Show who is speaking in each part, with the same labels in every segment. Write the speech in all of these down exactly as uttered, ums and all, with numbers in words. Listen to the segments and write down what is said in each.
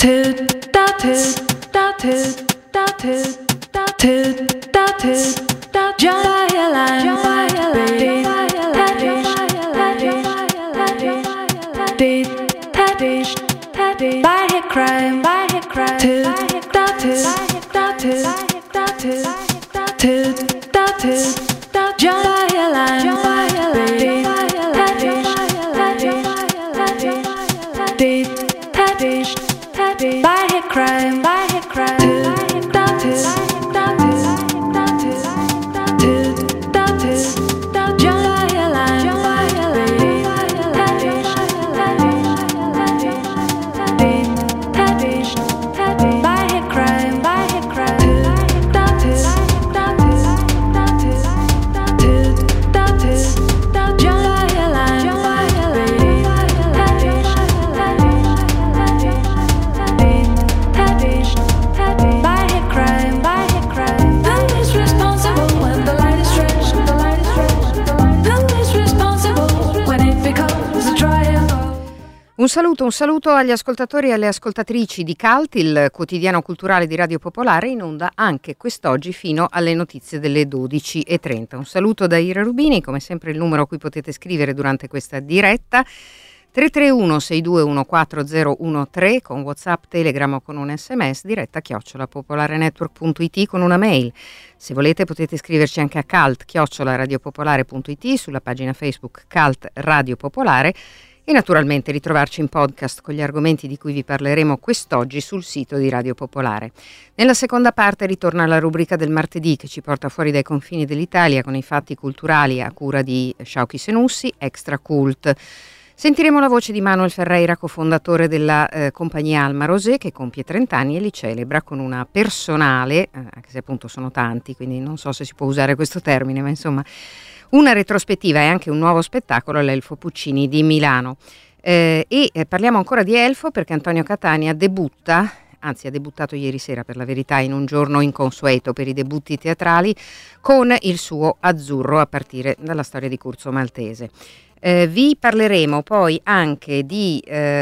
Speaker 1: Un saluto, un saluto agli ascoltatori e alle ascoltatrici di Cult, il quotidiano culturale di Radio Popolare, in onda anche quest'oggi fino alle notizie delle dodici e trenta. Un saluto da Ira Rubini, come sempre il numero a cui potete scrivere durante questa diretta, tre tre uno sei due uno quattro zero uno tre, con WhatsApp, Telegram o con un sms, diretta chiocciola popolarenetwork punto it, con una mail. Se volete potete scriverci anche a cult chiocciola radiopopolare punto it, sulla pagina Facebook Cult Radio Popolare, e naturalmente ritrovarci in podcast con gli argomenti di cui vi parleremo quest'oggi sul sito di Radio Popolare. Nella seconda parte ritorna la rubrica del martedì, che ci porta fuori dai confini dell'Italia con i fatti culturali a cura di Sciauchi Senussi, Extra Cult. Sentiremo la voce di Manuel Ferreira, cofondatore della eh, compagnia Alma Rosé, che compie trenta anni e li celebra con una personale, eh, anche se appunto sono tanti, quindi non so se si può usare questo termine, ma insomma una retrospettiva e anche un nuovo spettacolo all'Elfo Puccini di Milano. Eh, e eh, parliamo ancora di Elfo perché Antonio Catania debutta, anzi ha debuttato ieri sera per la verità, in un giorno inconsueto per i debutti teatrali, con il suo Azzurro, a partire dalla storia di Curzo Maltese. Eh, vi parleremo poi anche di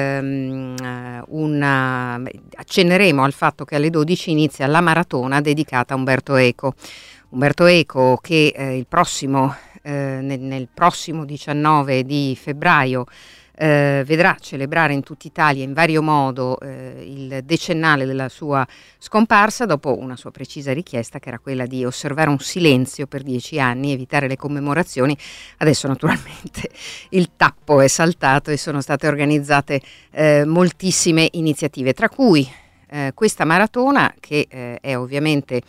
Speaker 1: ehm, una, accenneremo al fatto che alle dodici inizia la maratona dedicata a Umberto Eco. Umberto Eco che eh, il prossimo, eh, nel, nel prossimo diciannove di febbraio eh, vedrà celebrare in tutta Italia in vario modo eh, il decennale della sua scomparsa, dopo una sua precisa richiesta che era quella di osservare un silenzio per dieci anni, evitare le commemorazioni. Adesso naturalmente il tappo è saltato e sono state organizzate eh, moltissime iniziative, tra cui eh, questa maratona che eh, è ovviamente,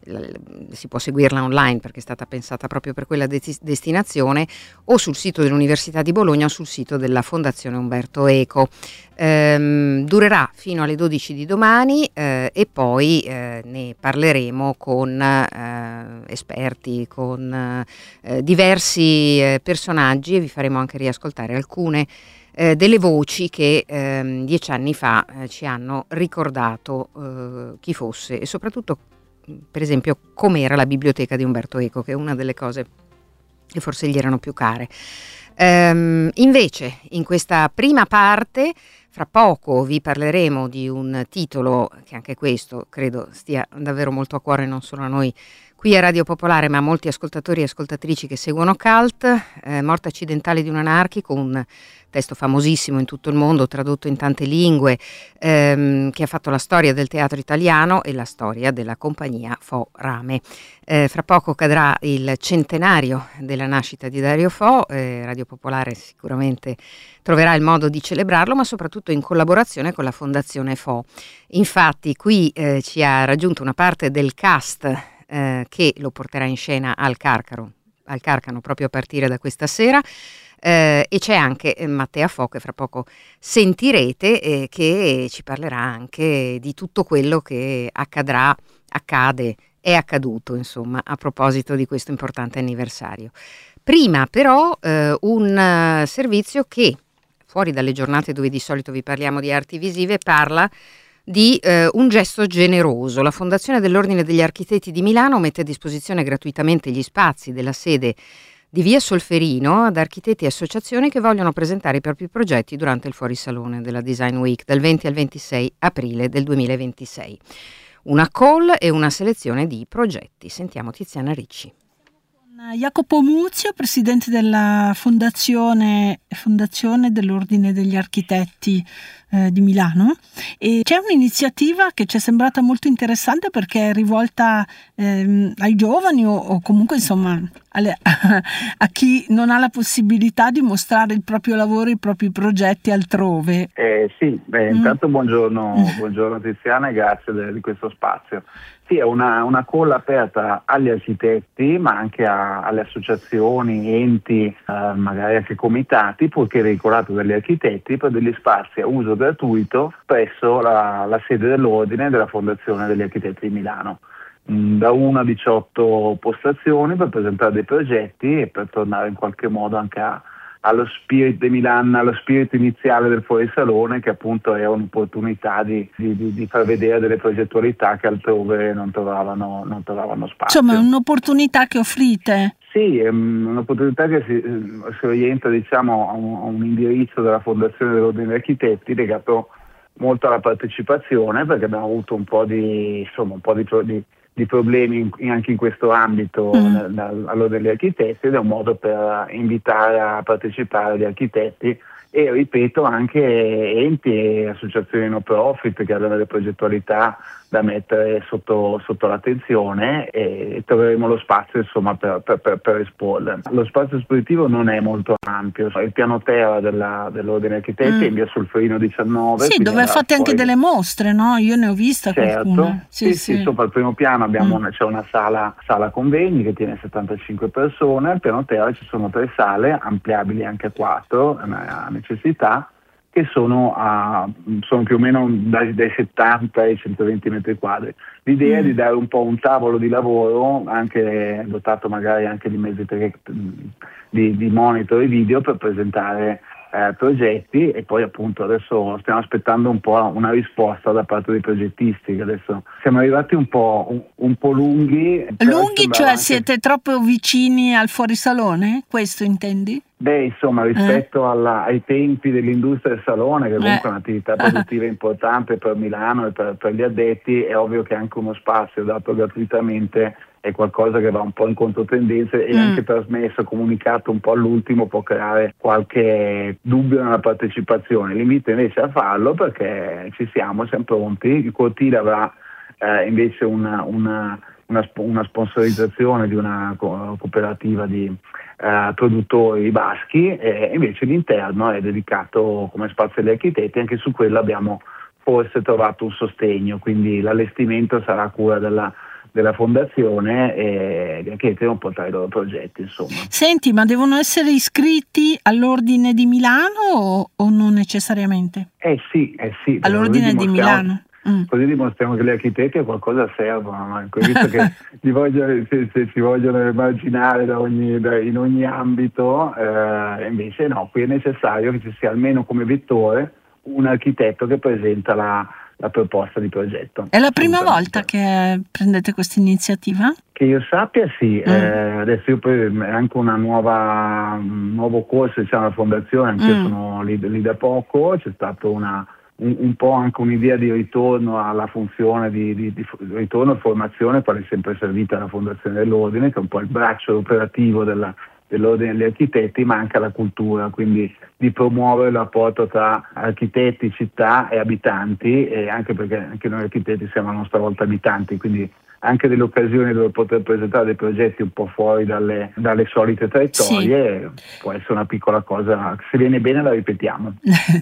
Speaker 1: si può seguirla online perché è stata pensata proprio per quella de- destinazione, o sul sito dell'Università di Bologna o sul sito della Fondazione Umberto Eco. Ehm, durerà fino alle dodici di domani eh, e poi eh, ne parleremo con eh, esperti, con eh, diversi eh, personaggi, e vi faremo anche riascoltare alcune eh, delle voci che eh, dieci anni fa eh, ci hanno ricordato eh, chi fosse e soprattutto, per esempio, com'era la biblioteca di Umberto Eco, che è una delle cose che forse gli erano più care. Ehm, invece, in questa prima parte, fra poco vi parleremo di un titolo che anche questo credo stia davvero molto a cuore non solo a noi qui a Radio Popolare, ma a molti ascoltatori e ascoltatrici che seguono Cult, eh, Morte accidentale di un anarchico, un testo famosissimo in tutto il mondo, tradotto in tante lingue, ehm, che ha fatto la storia del teatro italiano e la storia della compagnia Fo Rame. Eh, fra poco cadrà il centenario della nascita di Dario Fo, eh, Radio Popolare sicuramente troverà il modo di celebrarlo, ma soprattutto in collaborazione con la Fondazione Fo. Infatti qui eh, ci ha raggiunto una parte del cast eh, che lo porterà in scena al Carcano, al Carcano proprio a partire da questa sera. Eh, e c'è anche eh, Mattea Fo, che fra poco sentirete, eh, che ci parlerà anche di tutto quello che accadrà, accade, è accaduto, insomma, a proposito di questo importante anniversario. Prima però eh, un uh, servizio che, fuori dalle giornate dove di solito vi parliamo di arti visive, parla di eh, un gesto generoso. La Fondazione dell'Ordine degli Architetti di Milano mette a disposizione gratuitamente gli spazi della sede di via Solferino ad architetti e associazioni che vogliono presentare i propri progetti durante il fuorisalone della Design Week dal venti al ventisei aprile del duemilaventisei. Una call e una selezione di progetti. Sentiamo Tiziana Ricci.
Speaker 2: Jacopo Muzio, presidente della fondazione, fondazione dell'Ordine degli Architetti eh, di Milano, e c'è un'iniziativa che ci è sembrata molto interessante perché è rivolta ehm, ai giovani o, o comunque insomma alle, a, a chi non ha la possibilità di mostrare il proprio lavoro, i propri progetti altrove.
Speaker 3: Eh, sì, beh,
Speaker 2: Mm.
Speaker 3: intanto buongiorno, buongiorno Tiziana e grazie de- di questo spazio. Sì, è una, una call aperta agli architetti, ma anche a, alle associazioni, enti, eh, magari anche comitati, purché veicolate dagli architetti, per degli spazi a uso gratuito presso la, la sede dell'Ordine della Fondazione degli Architetti di Milano. Mm, Da uno a diciotto postazioni per presentare dei progetti e per tornare in qualche modo anche a allo spirito di Milan, allo spirito iniziale del fuorisalone, che appunto è un'opportunità di, di, di, di far vedere delle progettualità che altrove non trovavano, non trovavano spazio.
Speaker 2: Insomma, è un'opportunità che offrite.
Speaker 3: Sì, è un'opportunità che si, si orienta diciamo, a, un, a un indirizzo della Fondazione dell'Ordine degli Architetti legato molto alla partecipazione, perché abbiamo avuto un po' di, insomma, un po' di, di di problemi in, anche in questo ambito
Speaker 2: Mm.
Speaker 3: nel- nel- allora degli architetti, ed è un modo per invitare a partecipare gli architetti e, ripeto, anche enti e associazioni no profit che hanno delle progettualità da mettere sotto, sotto l'attenzione, e troveremo lo spazio insomma per, per, per, per esporle. Lo spazio espositivo non è molto ampio, il piano terra della, dell'Ordine Architetti
Speaker 2: Mm.
Speaker 3: è in via Solferino diciannove.
Speaker 2: Sì,
Speaker 3: quindi
Speaker 2: dove
Speaker 3: andrà
Speaker 2: fate anche
Speaker 3: fuori-
Speaker 2: delle mostre, no? Io ne ho vista
Speaker 3: Certo,
Speaker 2: qualcuna.
Speaker 3: sì, sì, sopra il primo piano abbiamo
Speaker 2: Mm.
Speaker 3: una, c'è una sala, sala convegni che tiene settantacinque persone, al piano terra ci sono tre sale ampliabili anche a quattro a necessità, che sono, a, sono più o meno dai, dai settanta ai centoventi metri quadri. L'idea
Speaker 2: Mm.
Speaker 3: è di dare un po' un tavolo di lavoro, anche dotato magari anche di mezzi tele- di, di monitor e video, per presentare eh, progetti, e poi appunto adesso stiamo aspettando un po' una risposta da parte dei progettisti, che adesso siamo arrivati un po', un, un po' lunghi. però
Speaker 2: Lunghi,
Speaker 3: sembrava
Speaker 2: cioè
Speaker 3: anche-
Speaker 2: siete troppo vicini al fuorisalone? Questo intendi?
Speaker 3: Beh, insomma, rispetto alla- ai tempi dell'industria del salone, che comunque è un'attività produttiva importante per Milano e per, per gli addetti, è ovvio che anche uno spazio dato gratuitamente è qualcosa che va un po' in controtendenza, e
Speaker 2: Mm.
Speaker 3: anche trasmesso, comunicato un po' all'ultimo, può creare qualche dubbio nella partecipazione. L'invito invece a farlo, perché ci siamo, siamo pronti. Il cortile avrà eh, invece una, una, una, sp- una sponsorizzazione di una co- cooperativa di eh, produttori baschi, e invece l'interno è dedicato come spazio agli architetti. Anche su quello abbiamo forse trovato un sostegno, quindi l'allestimento sarà a cura della della fondazione, e gli architetti devono portare i loro progetti, insomma.
Speaker 2: Senti, ma devono essere iscritti all'Ordine di Milano o, o non necessariamente?
Speaker 3: Eh sì, eh sì.
Speaker 2: All'Ordine
Speaker 3: così
Speaker 2: di
Speaker 3: dimostriamo-
Speaker 2: Milano. Mm.
Speaker 3: Così dimostriamo che gli architetti a qualcosa servono, no? Ecco, visto che si vogliono, se, se si vogliono emarginare da ogni, da- in ogni ambito, eh, invece no, qui è necessario che ci sia almeno come vettore un architetto che presenta la, la proposta di progetto.
Speaker 2: È la prima
Speaker 3: Assolutamente.
Speaker 2: volta che prendete questa iniziativa?
Speaker 3: Che io sappia sì,
Speaker 2: Mm.
Speaker 3: eh, adesso io poi è anche una nuova, un nuovo corso, diciamo, alla fondazione, anche io
Speaker 2: Mm.
Speaker 3: sono lì, lì da poco, c'è stato una, un, un po' anche un'idea di ritorno alla funzione di, di, di ritorno e formazione, quale è sempre servita alla Fondazione dell'Ordine, che è un po' il braccio operativo della, dell'Ordine degli Architetti, ma anche alla cultura, quindi di promuovere il rapporto tra architetti, città e abitanti, e anche perché anche noi architetti siamo a nostra volta abitanti, quindi anche delle occasioni dove poter presentare dei progetti un po' fuori dalle, dalle solite traiettorie, sì. Può essere una piccola cosa, se viene bene la ripetiamo.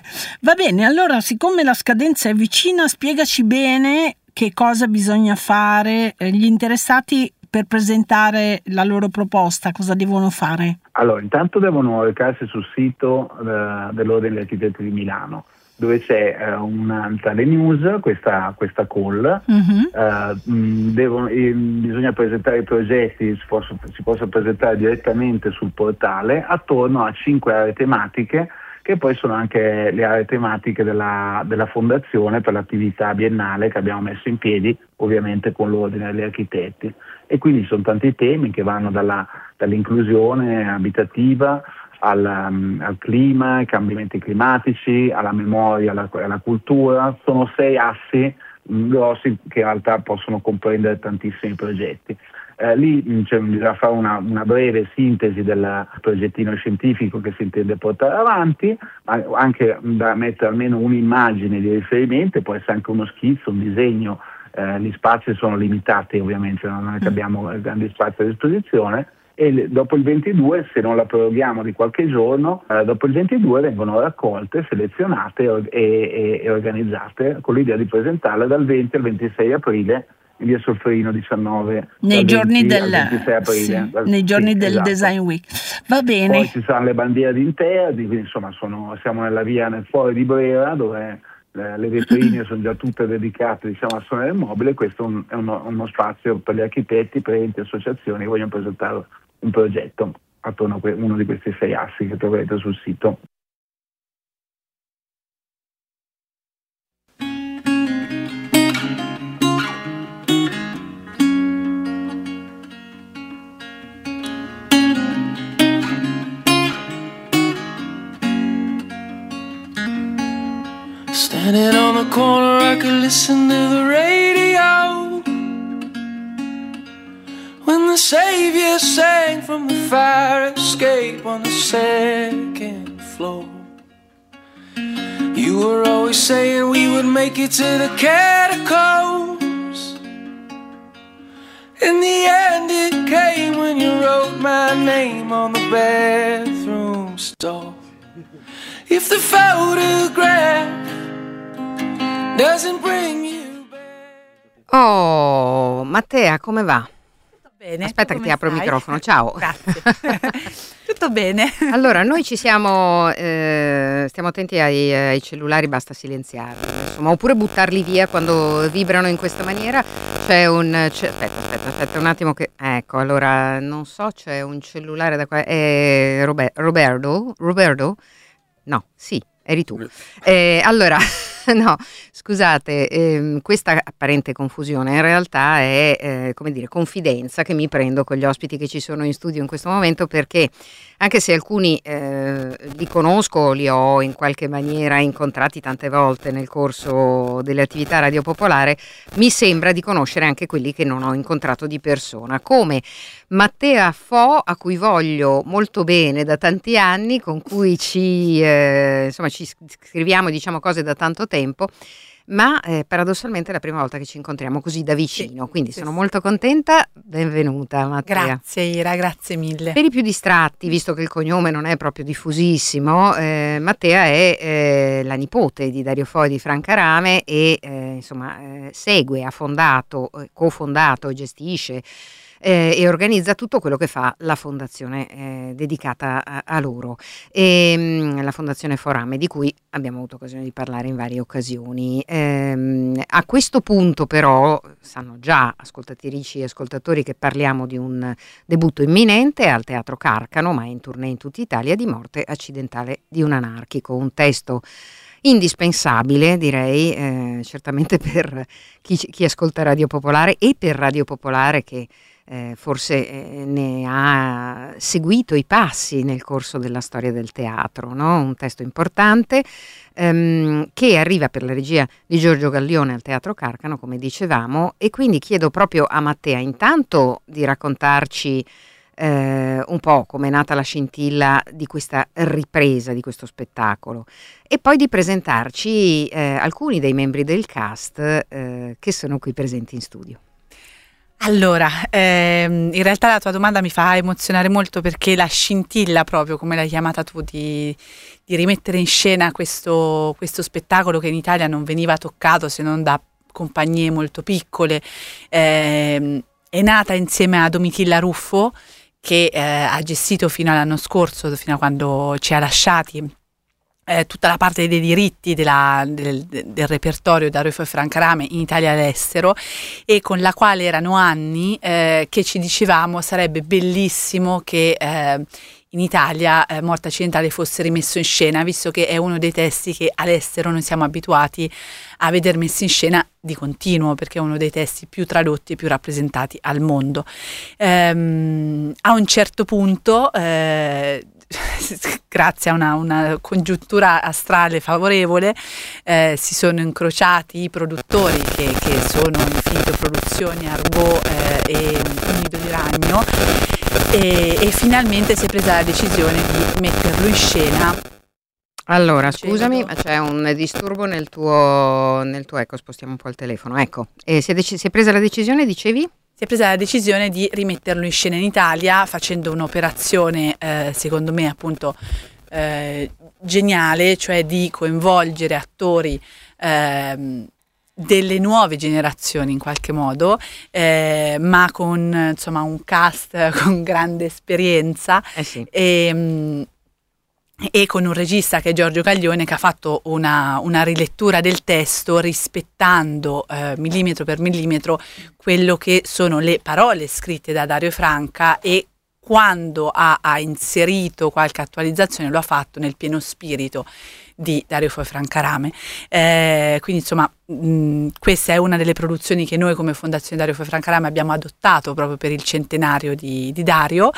Speaker 2: Va bene, allora siccome la scadenza è vicina, spiegaci bene che cosa bisogna fare, eh, gli interessati per presentare la loro proposta, cosa devono fare?
Speaker 3: Allora, intanto devono recarsi sul sito eh, dell'Ordine degli Architetti di Milano, dove c'è eh, una tale news, questa, questa call,
Speaker 2: Mm-hmm.
Speaker 3: eh, mh, devono, eh, bisogna presentare i progetti, si possono, si possono presentare direttamente sul portale attorno a cinque aree tematiche che poi sono anche le aree tematiche della, della fondazione per l'attività biennale che abbiamo messo in piedi, ovviamente con l'Ordine degli Architetti. E quindi sono tanti temi che vanno dalla, dall'inclusione abitativa al, um, al clima, ai cambiamenti climatici, alla memoria, alla, alla cultura. Sono sei assi mh, grossi che in realtà possono comprendere tantissimi progetti. Eh, lì cioè, bisogna fare una, una breve sintesi del progettino scientifico che si intende portare avanti, ma anche da mettere almeno un'immagine di riferimento, può essere anche uno schizzo, un disegno. Eh, gli spazi sono limitati ovviamente, non è che abbiamo grandi spazi a disposizione, e dopo il ventidue, se non la proroghiamo di qualche giorno, eh, dopo il ventidue vengono raccolte, selezionate e, e, e organizzate con l'idea di presentarle dal venti al ventisei aprile in via Solferino diciannove,
Speaker 2: nei giorni del,
Speaker 3: aprile,
Speaker 2: sì,
Speaker 3: dal,
Speaker 2: nei giorni
Speaker 3: sì,
Speaker 2: del
Speaker 3: esatto.
Speaker 2: Design Week. Va bene.
Speaker 3: Poi ci saranno le bandiere di Interdi, quindi insomma sono, siamo nella via nel fuori di Brera, dove eh, le vetrine sono già tutte dedicate, diciamo, al Salone del Mobile. Questo è, un, è uno, uno spazio per gli architetti, per enti, associazioni che vogliono presentare un progetto attorno a que- uno di questi sei assi che troverete sul sito.
Speaker 4: Standing on the corner, I could listen to the radio when the Savior sang from the fire escape on the second floor. You were always saying we would make it to the catacombs. In the end it came when you wrote my name on the bathroom stall. If the photograph doesn't bring you back.
Speaker 1: Oh, Mattea, come va?
Speaker 5: Tutto bene.
Speaker 1: Aspetta che ti apro
Speaker 5: stai?
Speaker 1: il microfono, ciao.
Speaker 5: Grazie. Tutto bene.
Speaker 1: Allora, noi ci siamo, eh, stiamo attenti ai, ai cellulari, basta silenziarli, insomma, oppure buttarli via quando vibrano in questa maniera. C'è un, c'è, aspetta, aspetta, aspetta un attimo che, ecco, allora, non so, c'è un cellulare da qua, è Robert, Roberto, Roberto? No, sì, eri tu. Eh, allora, no, scusate, ehm, questa apparente confusione in realtà è, eh, come dire, confidenza che mi prendo con gli ospiti che ci sono in studio in questo momento, perché anche se alcuni eh, li conosco, li ho in qualche maniera incontrati tante volte nel corso delle attività Radio Popolare, mi sembra di conoscere anche quelli che non ho incontrato di persona, come Mattea Fo, a cui voglio molto bene da tanti anni, con cui ci, eh, insomma, ci scriviamo, diciamo, cose da tanto tempo, ma eh, paradossalmente è la prima volta che ci incontriamo così da vicino,
Speaker 5: sì,
Speaker 1: quindi
Speaker 5: sì,
Speaker 1: sono
Speaker 5: sì.
Speaker 1: molto contenta. Benvenuta, Mattea.
Speaker 5: Grazie Ira, grazie mille.
Speaker 1: Per i più distratti, visto che il cognome non è proprio diffusissimo, eh, Mattea è eh, la nipote di Dario Fo e di Franca Rame e eh, insomma eh, segue, ha fondato, eh, cofondato, gestisce Eh, e organizza tutto quello che fa la fondazione eh, dedicata a, a loro, e, mh, la fondazione Forame, di cui abbiamo avuto occasione di parlare in varie occasioni. Ehm, a questo punto però sanno già ascoltatrici e ascoltatori che parliamo di un debutto imminente al Teatro Carcano, ma in tournée in tutta Italia, di Morte accidentale di un anarchico, un testo indispensabile, direi, eh, certamente per chi, chi ascolta Radio Popolare e per Radio Popolare che eh, forse eh, ne ha seguito i passi nel corso della storia del teatro, no? Un testo importante ehm, che arriva per la regia di Giorgio Gallione al Teatro Carcano, come dicevamo, e quindi chiedo proprio a Mattea intanto di raccontarci Eh, un po' come è nata la scintilla di questa ripresa di questo spettacolo, e poi di presentarci eh, alcuni dei membri del cast eh, che sono qui presenti in studio.
Speaker 5: Allora, ehm, in realtà la tua domanda mi fa emozionare molto, perché la scintilla, proprio come l'hai chiamata tu, di, di rimettere in scena questo, questo spettacolo che in Italia non veniva toccato se non da compagnie molto piccole, ehm, è nata insieme a Domitilla Ruffo, che eh, ha gestito fino all'anno scorso, fino a quando ci ha lasciati, eh, tutta la parte dei diritti della, del, del repertorio Dario Fo e Franca Rame in Italia e all'estero, e con la quale erano anni eh, che ci dicevamo sarebbe bellissimo che eh, in Italia eh, Morte Accidentale fosse rimesso in scena, visto che è uno dei testi che all'estero non siamo abituati a veder messi in scena di continuo, perché è uno dei testi più tradotti e più rappresentati al mondo. Ehm, a un certo punto, eh, grazie a una, una congiuntura astrale favorevole, eh, si sono incrociati i produttori che, che sono Infinito Produzioni, Argo eh, e Nido di Ragno, e, e finalmente si è presa la decisione di metterlo in scena.
Speaker 1: Allora, scusami, ma c'è un disturbo nel tuo, nel tuo, ecco, spostiamo un po' il telefono, ecco. E si è, dec- si è presa la decisione, dicevi?
Speaker 5: Si è presa la decisione di rimetterlo in scena in Italia, facendo un'operazione, eh, secondo me, appunto, eh, geniale, cioè di coinvolgere attori eh, delle nuove generazioni in qualche modo, eh, ma con, insomma, un cast con grande esperienza.
Speaker 1: Eh sì.
Speaker 5: E, mh, e con un regista che è Giorgio Caglione, che ha fatto una, una rilettura del testo rispettando eh, millimetro per millimetro quello che sono le parole scritte da Dario Franca, e quando ha, ha inserito qualche attualizzazione lo ha fatto nel pieno spirito di Dario Franca Rame. Eh, quindi insomma mh, questa è una delle produzioni che noi come Fondazione Dario Franca Rame abbiamo adottato proprio per il centenario di, di Dario,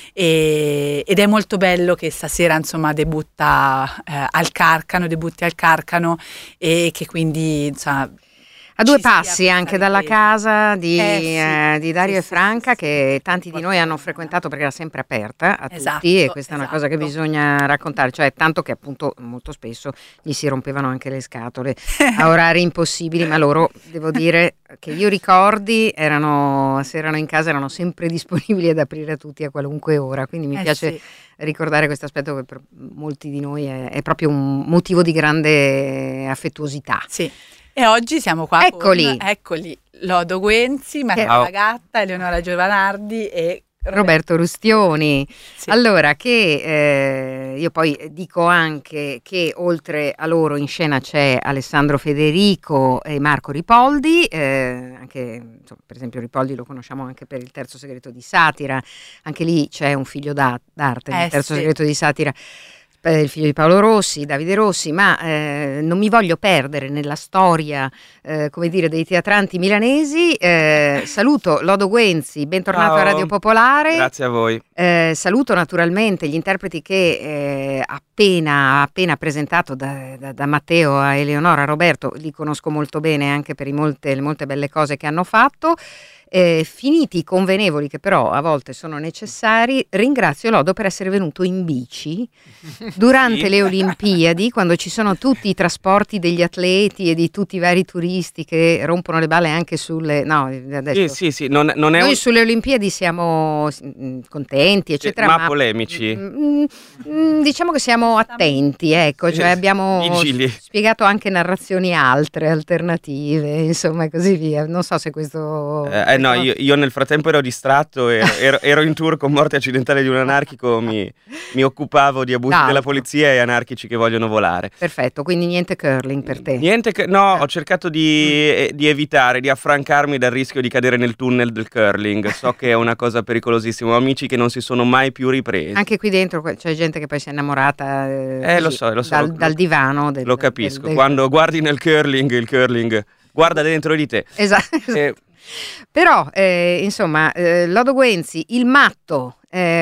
Speaker 5: e, ed è molto bello che stasera insomma debutta eh, al Carcano, debutti al Carcano, e che quindi insomma
Speaker 1: a due passi anche dalla casa di,
Speaker 5: eh, sì,
Speaker 1: eh, di Dario
Speaker 5: sì,
Speaker 1: e Franca,
Speaker 5: sì, sì,
Speaker 1: che
Speaker 5: sì.
Speaker 1: tanti di noi hanno frequentato perché era sempre aperta a
Speaker 5: Esatto,
Speaker 1: tutti, e questa è una
Speaker 5: esatto.
Speaker 1: cosa che bisogna raccontare, cioè tanto che appunto molto spesso gli si rompevano anche le scatole a orari impossibili, ma loro, devo dire che io ricordi, erano, se erano in casa erano sempre disponibili ad aprire a tutti a qualunque ora, quindi mi
Speaker 5: Eh,
Speaker 1: piace
Speaker 5: sì.
Speaker 1: ricordare questo aspetto che per molti di noi è, è proprio un motivo di grande affettuosità.
Speaker 5: Sì. E oggi siamo qua
Speaker 1: Eccoli.
Speaker 5: con, eccoli, Lodo Guenzi, Matteo
Speaker 1: Ciao.
Speaker 5: Gatta, Eleonora Giovanardi e
Speaker 1: Roberto Rustioni.
Speaker 5: Sì.
Speaker 1: Allora, che eh, io poi dico anche che oltre a loro in scena c'è Alessandro Federico e Marco Ripoldi, eh, anche insomma, per esempio Ripoldi lo conosciamo anche per Il Terzo Segreto di Satira, anche lì c'è un figlio da- d'arte,
Speaker 5: Eh,
Speaker 1: Il Terzo
Speaker 5: sì.
Speaker 1: Segreto di Satira, eh, il figlio di Paolo Rossi, Davide Rossi, ma eh, non mi voglio perdere nella storia, eh, come dire, dei teatranti milanesi. Eh, saluto Lodo Guenzi, bentornato
Speaker 6: Ciao.
Speaker 1: a Radio Popolare.
Speaker 6: Grazie a voi.
Speaker 1: Eh, saluto naturalmente gli interpreti che eh, appena, appena presentato da, da, da Matteo a Eleonora. Roberto li conosco molto bene anche per i molte, le molte belle cose che hanno fatto. Eh, finiti i convenevoli, che però a volte sono necessari, ringrazio Lodo per essere venuto in bici durante
Speaker 6: Sì.
Speaker 1: le Olimpiadi, quando ci sono tutti i trasporti degli atleti e di tutti i vari turisti che rompono le balle anche sulle... No, adesso...
Speaker 6: Sì, sì, sì, non, non è
Speaker 1: Noi
Speaker 6: un...
Speaker 1: sulle Olimpiadi siamo mm, contenti, eccetera,
Speaker 6: ma
Speaker 1: ma
Speaker 6: polemici.
Speaker 1: mm, mm, diciamo che siamo attenti, ecco, cioè abbiamo
Speaker 6: Vigili.
Speaker 1: spiegato anche narrazioni altre, alternative, insomma, e così via. Non so se questo...
Speaker 6: Eh, eh, no, io, io nel frattempo ero distratto, ero, ero, ero in tour con Morte Accidentale di un anarchico, mi, mi occupavo di abusi
Speaker 1: D'altro.
Speaker 6: della polizia e anarchici che vogliono volare.
Speaker 1: Perfetto, quindi niente curling per te.
Speaker 6: Niente, che, no, ho cercato di, eh, di evitare, di affrancarmi dal rischio di cadere nel tunnel del curling. So che è una cosa pericolosissima, ho amici che non si sono mai più ripresi.
Speaker 1: Anche qui dentro que- c'è gente che poi si è innamorata eh,
Speaker 6: Eh, lo
Speaker 1: così,
Speaker 6: so, lo so,
Speaker 1: dal,
Speaker 6: lo-
Speaker 1: dal divano. Del,
Speaker 6: Lo capisco,
Speaker 1: del- del-
Speaker 6: quando guardi nel curling, il curling guarda dentro di te.
Speaker 1: Esatto.
Speaker 6: Eh,
Speaker 1: Però, eh, insomma, eh, Lodo Guenzi, il matto,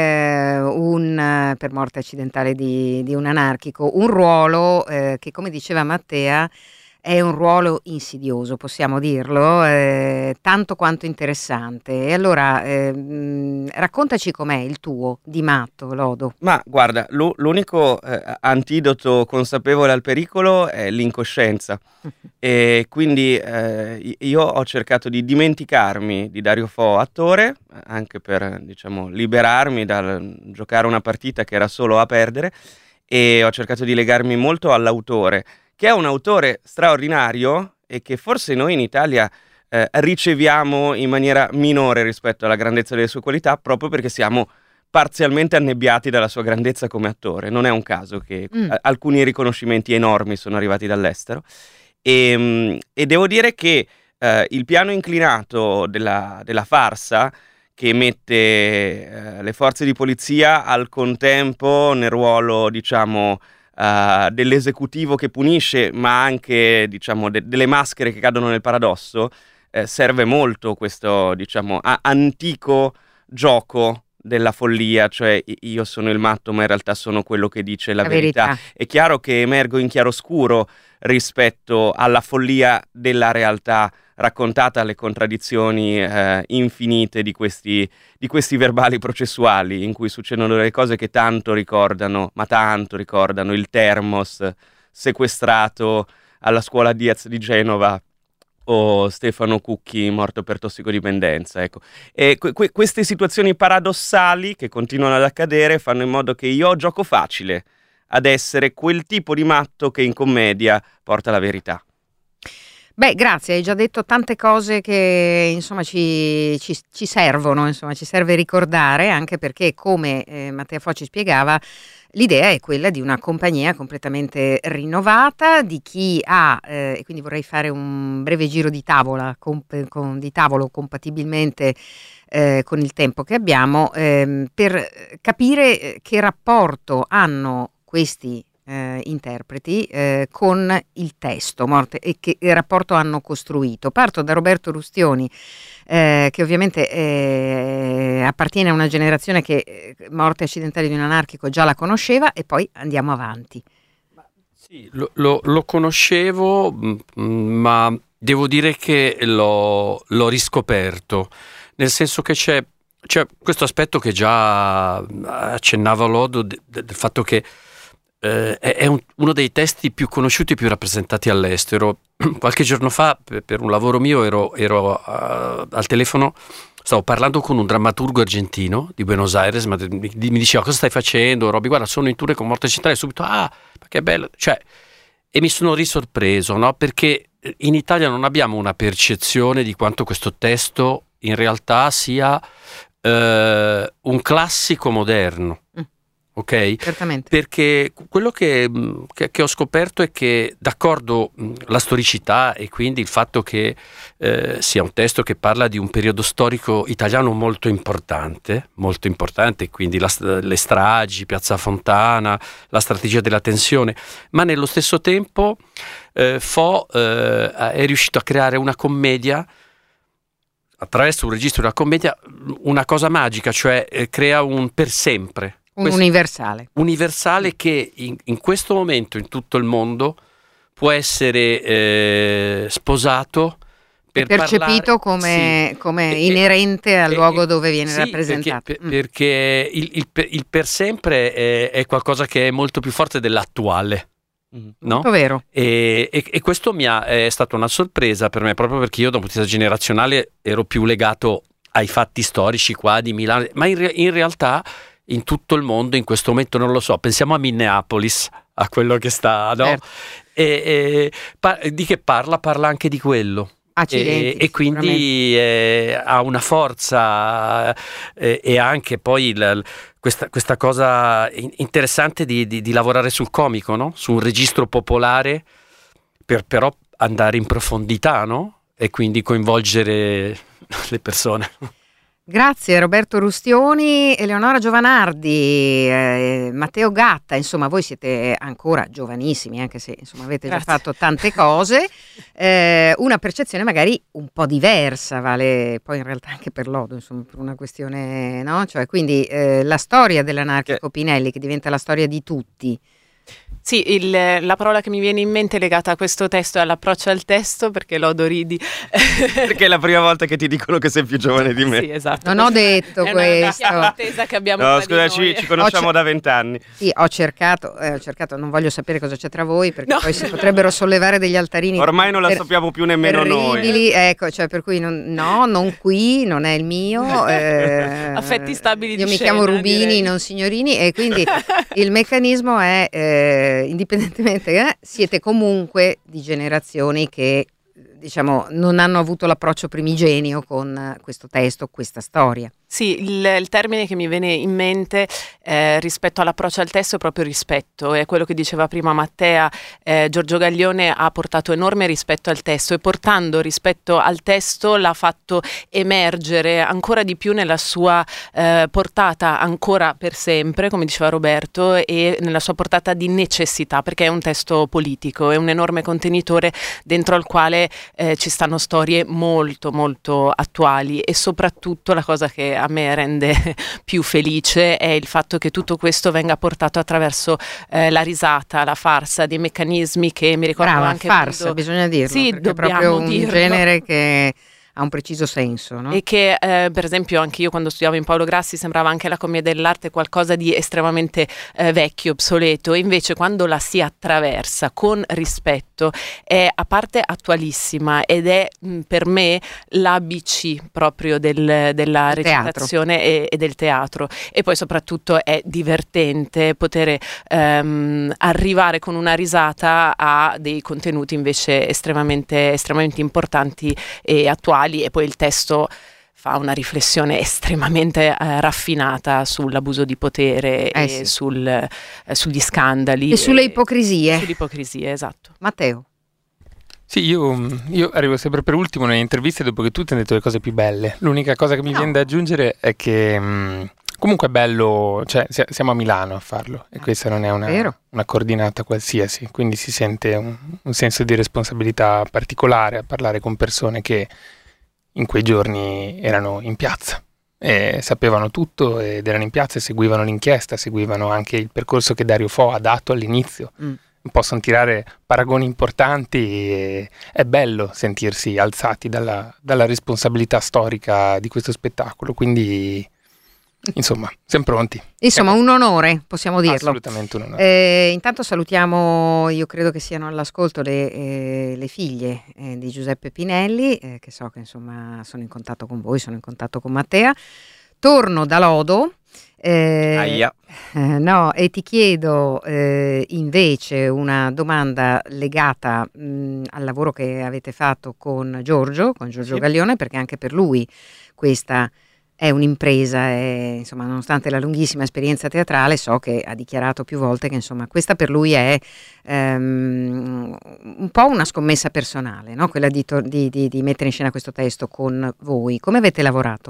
Speaker 1: eh, un, eh, per Morte Accidentale di, di un anarchico, un ruolo eh, che, come diceva Mattea, è un ruolo insidioso, possiamo dirlo, eh, tanto quanto interessante. E allora, eh, mh, raccontaci com'è il tuo di matto, Lodo.
Speaker 6: Ma guarda, l'u- l'unico eh, antidoto consapevole al pericolo è l'incoscienza. E quindi eh, io ho cercato di dimenticarmi di Dario Fo attore, anche per, diciamo, liberarmi dal giocare una partita che era solo a perdere, e ho cercato di legarmi molto all'autore, che è un autore straordinario e che forse noi in Italia eh, riceviamo in maniera minore rispetto alla grandezza delle sue qualità, proprio perché siamo parzialmente annebbiati dalla sua grandezza come attore. Non è un caso che
Speaker 1: Mm.
Speaker 6: a- alcuni riconoscimenti enormi sono arrivati dall'estero. E, mm, e devo dire che eh, il piano inclinato della, della farsa, che mette eh, le forze di polizia al contempo nel ruolo, diciamo, uh, dell'esecutivo che punisce, ma anche, diciamo, de- delle maschere che cadono nel paradosso, eh, serve molto questo, diciamo, a- antico gioco della follia, cioè io sono il matto ma in realtà sono quello che dice la,
Speaker 1: La
Speaker 6: verità.
Speaker 1: verità.
Speaker 6: È chiaro che emergo in chiaroscuro rispetto alla follia della realtà raccontata, alle contraddizioni eh, infinite di questi, di questi verbali processuali in cui succedono delle cose che tanto ricordano, ma tanto ricordano il Termos sequestrato alla scuola Diaz di Genova o Stefano Cucchi morto per tossicodipendenza, ecco. E que- que- queste situazioni paradossali che continuano ad accadere fanno in modo che io gioco facile ad essere quel tipo di matto che in commedia porta la verità.
Speaker 1: Beh, grazie, hai già detto tante cose che insomma ci, ci, ci servono, insomma ci serve ricordare, anche perché come eh, Matteo Focci spiegava, l'idea è quella di una compagnia completamente rinnovata, di chi ha, eh, e quindi vorrei fare un breve giro di tavola, comp- con, di tavolo compatibilmente eh, con il tempo che abbiamo, ehm, per capire che rapporto hanno questi Eh, interpreti eh, con il testo morte, e che rapporto hanno costruito. Parto da Roberto Rustioni, eh, che ovviamente eh, appartiene a una generazione che eh, Morte accidentale di un anarchico già la conosceva, e poi andiamo avanti.
Speaker 7: Sì, lo, lo, lo conoscevo, mh, ma devo dire che l'ho, l'ho riscoperto, nel senso che c'è, c'è questo aspetto che già accennava Lodo, de, de, del fatto che Eh, è un, uno dei testi più conosciuti e più rappresentati all'estero. Qualche giorno fa, per, per un lavoro mio, ero, ero uh, al telefono, stavo parlando con un drammaturgo argentino di Buenos Aires, ma mi, mi diceva: cosa stai facendo, Robby? Guarda, sono in tour con Morte Accidentale. E subito, ah, ma che bello, cioè, e mi sono risorpreso, no? Perché in Italia non abbiamo una percezione di quanto questo testo in realtà sia uh, un classico moderno. Mm. Ok?
Speaker 1: Certamente.
Speaker 7: Perché quello che, che, che ho scoperto è che, d'accordo, la storicità e quindi il fatto che eh, sia un testo che parla di un periodo storico italiano molto importante, molto importante, quindi la, le stragi, Piazza Fontana, la strategia della tensione, ma nello stesso tempo eh, Fo eh, è riuscito a creare una commedia, attraverso un registro di una commedia, una cosa magica, cioè eh, crea un per sempre.
Speaker 1: Un
Speaker 7: Questo,
Speaker 1: universale.
Speaker 7: Universale che in, in questo momento in tutto il mondo può essere eh, sposato per
Speaker 1: percepito
Speaker 7: parlare,
Speaker 1: come,
Speaker 7: sì,
Speaker 1: come
Speaker 7: e,
Speaker 1: inerente al
Speaker 7: e,
Speaker 1: luogo
Speaker 7: e,
Speaker 1: dove viene
Speaker 7: sì,
Speaker 1: rappresentato.
Speaker 7: Perché,
Speaker 1: mm.
Speaker 7: perché il, il, il per sempre è, è qualcosa che è molto più forte dell'attuale.
Speaker 1: Mm.
Speaker 7: No?
Speaker 1: Molto vero.
Speaker 7: E, e, e questo mi ha, è stata una sorpresa per me, proprio perché io da un punto di vista generazionale ero più legato ai fatti storici qua di Milano, ma in, in realtà in tutto il mondo in questo momento non lo so, pensiamo a Minneapolis, a quello che sta, no?
Speaker 1: Certo.
Speaker 7: E, e pa- di che parla? Parla anche di quello.
Speaker 1: Accidenti,
Speaker 7: e, e quindi eh, ha una forza eh, e anche poi la, questa, questa cosa interessante di, di, di lavorare sul comico, no? Su un registro popolare, per però andare in profondità, no? E quindi coinvolgere le persone.
Speaker 1: Grazie Roberto Rustioni, Eleonora Giovanardi, eh, Matteo Gatta, insomma voi siete ancora giovanissimi, anche se insomma avete
Speaker 5: Grazie.
Speaker 1: già fatto tante cose, eh, una percezione magari un po' diversa, vale poi in realtà anche per Lodo, insomma, per una questione, no? Cioè quindi eh, la storia dell'anarchico Pinelli che diventa la storia di tutti.
Speaker 8: Sì, il, la parola che mi viene in mente legata a questo testo è l'approccio al testo, perché Lodo ridi.
Speaker 6: Perché è la prima volta che ti dicono che sei più giovane di me.
Speaker 8: Sì, esatto.
Speaker 1: Non ho detto
Speaker 8: è
Speaker 1: questo.
Speaker 8: È una attesa che abbiamo
Speaker 6: No,
Speaker 8: tra
Speaker 6: scusa,
Speaker 8: di
Speaker 6: ci,
Speaker 8: noi.
Speaker 6: ci conosciamo
Speaker 1: Ho
Speaker 6: da vent'anni.
Speaker 1: Sì, ho cercato, eh, ho cercato, non voglio sapere cosa c'è tra voi, perché
Speaker 8: No.
Speaker 1: poi si potrebbero sollevare degli altarini.
Speaker 6: Ormai non la
Speaker 1: ter-
Speaker 6: sappiamo più nemmeno
Speaker 1: terribili,
Speaker 6: noi.
Speaker 1: ecco, cioè per cui non, no, non qui, non è il mio. Eh,
Speaker 8: Affetti stabili di
Speaker 1: Io mi
Speaker 8: scena,
Speaker 1: chiamo Rubini,
Speaker 8: direi.
Speaker 1: non signorini, e quindi il meccanismo è, eh, indipendentemente, eh, siete comunque di generazioni che diciamo, non hanno avuto l'approccio primigenio con questo testo, questa storia.
Speaker 8: Sì, il, il termine che mi viene in mente eh, rispetto all'approccio al testo è proprio rispetto, è quello che diceva prima Mattea. eh, Giorgio Gaglione ha portato enorme rispetto al testo e portando rispetto al testo l'ha fatto emergere ancora di più nella sua eh, portata ancora per sempre, come diceva Roberto, e nella sua portata di necessità, perché è un testo politico, è un enorme contenitore dentro al quale eh, ci stanno storie molto molto attuali e soprattutto la cosa che a me rende più felice è il fatto che tutto questo venga portato attraverso eh, la risata, la farsa, dei meccanismi che mi ricordano
Speaker 1: Brava,
Speaker 8: anche
Speaker 1: farsa,
Speaker 8: quando...
Speaker 1: bisogna dirlo,
Speaker 8: sì,
Speaker 1: perché è
Speaker 8: dobbiamo
Speaker 1: proprio un
Speaker 8: dirlo.
Speaker 1: genere che ha un preciso senso, no?
Speaker 8: E che eh, per esempio anche io quando studiavo in Paolo Grassi sembrava anche la commedia dell'arte qualcosa di estremamente eh, vecchio, obsoleto, e invece quando la si attraversa con rispetto è a parte attualissima ed è mh, per me l'A B C proprio del, della
Speaker 1: Il
Speaker 8: recitazione e, e del teatro, e poi soprattutto è divertente poter ehm, arrivare con una risata a dei contenuti invece estremamente, estremamente importanti e attuali, e poi il testo fa una riflessione estremamente eh, raffinata sull'abuso di potere
Speaker 1: Eh
Speaker 8: e
Speaker 1: sì.
Speaker 8: sul, eh, sugli scandali
Speaker 1: E sulle ipocrisie.
Speaker 8: sulle ipocrisie, esatto.
Speaker 1: Matteo.
Speaker 9: Sì, io, io arrivo sempre per ultimo nelle interviste dopo che tutti hanno detto le cose più belle. L'unica cosa che mi
Speaker 1: No.
Speaker 9: viene da aggiungere è che mh, comunque è bello, cioè si- siamo a Milano a farlo e questa non è una,
Speaker 1: Vero.
Speaker 9: una coordinata qualsiasi, quindi si sente un, un senso di responsabilità particolare a parlare con persone che in quei giorni erano in piazza e sapevano tutto ed erano in piazza e seguivano l'inchiesta, seguivano anche il percorso che Dario Fo ha dato all'inizio.
Speaker 1: Mm.
Speaker 9: Possono tirare paragoni importanti e è bello sentirsi alzati dalla, dalla responsabilità storica di questo spettacolo, quindi insomma siamo pronti.
Speaker 1: Insomma, un onore, possiamo dirlo.
Speaker 9: Assolutamente un onore.
Speaker 1: Eh, intanto salutiamo, io credo che siano all'ascolto le, eh, le figlie eh, di Giuseppe Pinelli, eh, che so che insomma sono in contatto con voi, sono in contatto con Mattea. Torno da Lodo. Eh,
Speaker 6: Aia.
Speaker 1: eh, no, e ti chiedo eh, invece una domanda legata mh, al lavoro che avete fatto con Giorgio, con Giorgio
Speaker 9: Sì.
Speaker 1: Gaglione, perché anche per lui questa è un'impresa e, insomma, nonostante la lunghissima esperienza teatrale, so che ha dichiarato più volte che insomma questa per lui è ehm, un po' una scommessa personale, no? Quella di, to- di, di, di mettere in scena questo testo con voi. Come avete lavorato?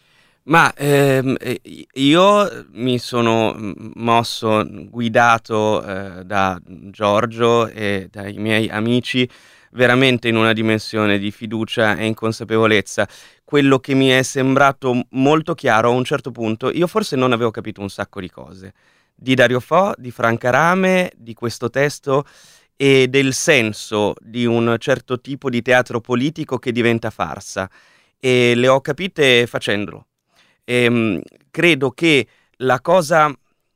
Speaker 6: Ma ehm, eh, io mi sono mm, mosso, guidato eh, da Giorgio e dai miei amici veramente in una dimensione di fiducia e inconsapevolezza. Quello che mi è sembrato molto chiaro a un certo punto, io forse non avevo capito un sacco di cose, di Dario Fo, di Franca Rame, di questo testo e del senso di un certo tipo di teatro politico che diventa farsa, e le ho capite facendolo. Ehm, credo che la cosa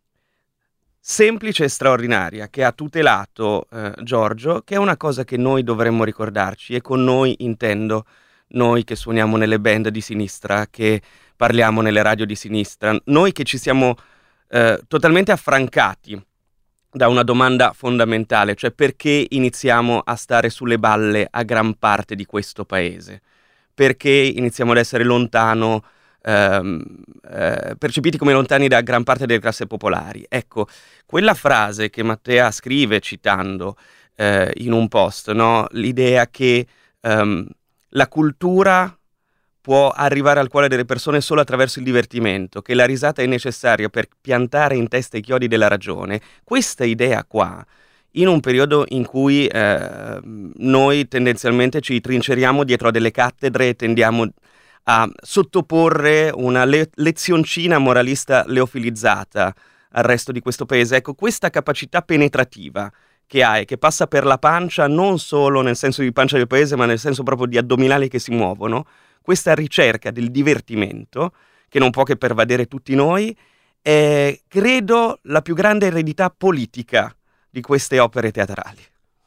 Speaker 6: semplice e straordinaria che ha tutelato eh, Giorgio, che è una cosa che noi dovremmo ricordarci, e con noi intendo noi che suoniamo nelle band di sinistra, che parliamo nelle radio di sinistra, noi che ci siamo eh, totalmente affrancati da una domanda fondamentale, cioè perché iniziamo a stare sulle balle a gran parte di questo paese, perché iniziamo ad essere lontano, ehm, eh, percepiti come lontani da gran parte delle classi popolari. Ecco, quella frase che Mattea scrive citando eh, in un post, no? L'idea che ehm, la cultura può arrivare al cuore delle persone solo attraverso il divertimento, che la risata è necessaria per piantare in testa i chiodi della ragione. Questa idea qua, in un periodo in cui eh, noi tendenzialmente ci trinceriamo dietro a delle cattedre e tendiamo a sottoporre una le- lezioncina moralista leofilizzata al resto di questo paese, ecco, questa capacità penetrativa che hai, che passa per la pancia, non solo nel senso di pancia del paese, ma nel senso proprio di addominali che si muovono, questa ricerca del divertimento, che non può che pervadere tutti noi, è, credo, la più grande eredità politica di queste opere teatrali.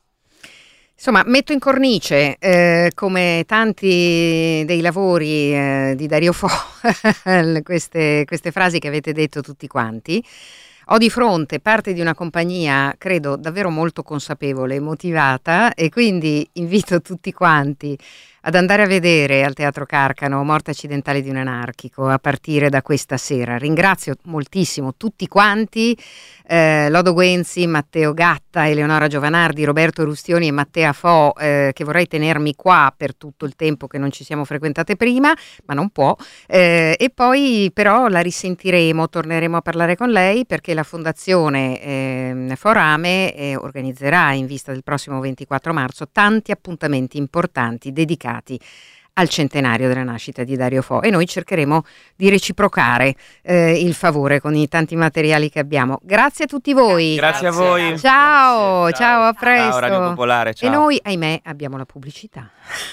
Speaker 1: Insomma, metto in cornice, eh, come tanti dei lavori eh, di Dario Fo, queste, queste frasi che avete detto tutti quanti. Ho di fronte parte di una compagnia, credo, davvero molto consapevole e motivata, e quindi invito tutti quanti ad andare a vedere al Teatro Carcano Morte accidentale di un anarchico a partire da questa sera. Ringrazio moltissimo tutti quanti, eh, Lodo Guenzi, Matteo Gatta, Eleonora Giovanardi, Roberto Rustioni e Mattea Fo, eh, che vorrei tenermi qua per tutto il tempo che non ci siamo frequentate prima, ma non può, eh, e poi però la risentiremo, torneremo a parlare con lei perché la Fondazione eh, Forame eh, organizzerà in vista del prossimo ventiquattro marzo tanti appuntamenti importanti dedicati al centenario della nascita di Dario Fo, e noi cercheremo di reciprocare eh, il favore con i tanti materiali che abbiamo. Grazie a tutti voi.
Speaker 6: Grazie, grazie a voi.
Speaker 1: Ciao,
Speaker 6: grazie,
Speaker 1: ciao, a presto.
Speaker 6: Ciao Radio Popolare, ciao.
Speaker 1: E noi, ahimè, abbiamo la pubblicità.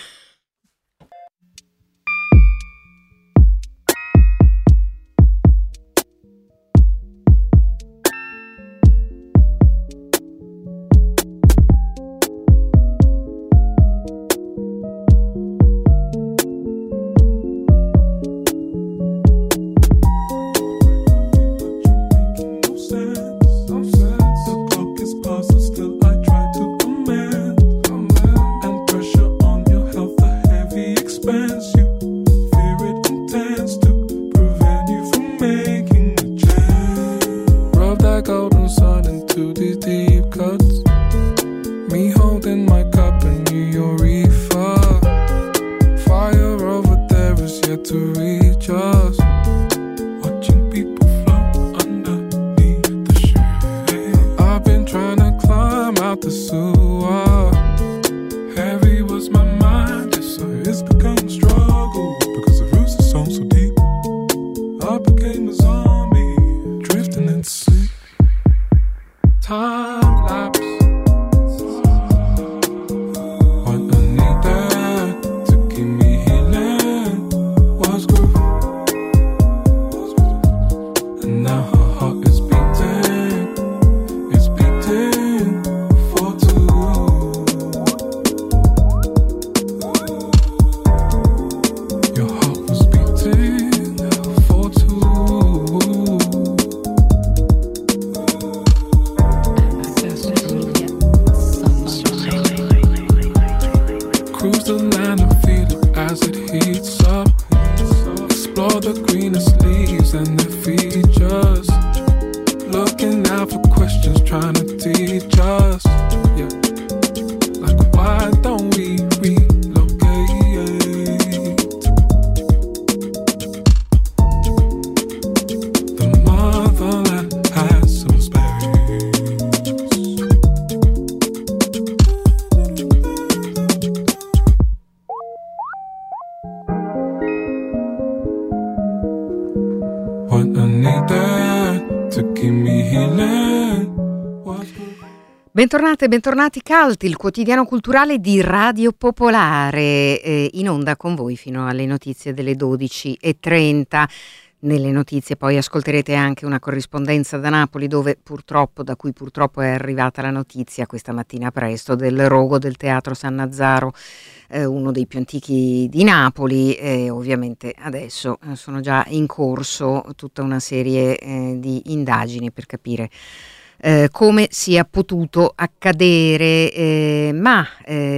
Speaker 1: Bentornate e bentornati, Calti, il quotidiano culturale di Radio Popolare, eh, in onda con voi fino alle notizie delle dodici e trenta. Nelle notizie poi ascolterete anche una corrispondenza da Napoli, dove purtroppo, da cui purtroppo è arrivata la notizia questa mattina presto del rogo del Teatro San Nazzaro, eh, uno dei più antichi di Napoli, e ovviamente adesso eh, sono già in corso tutta una serie eh, di indagini per capire Eh, come sia potuto accadere, eh, ma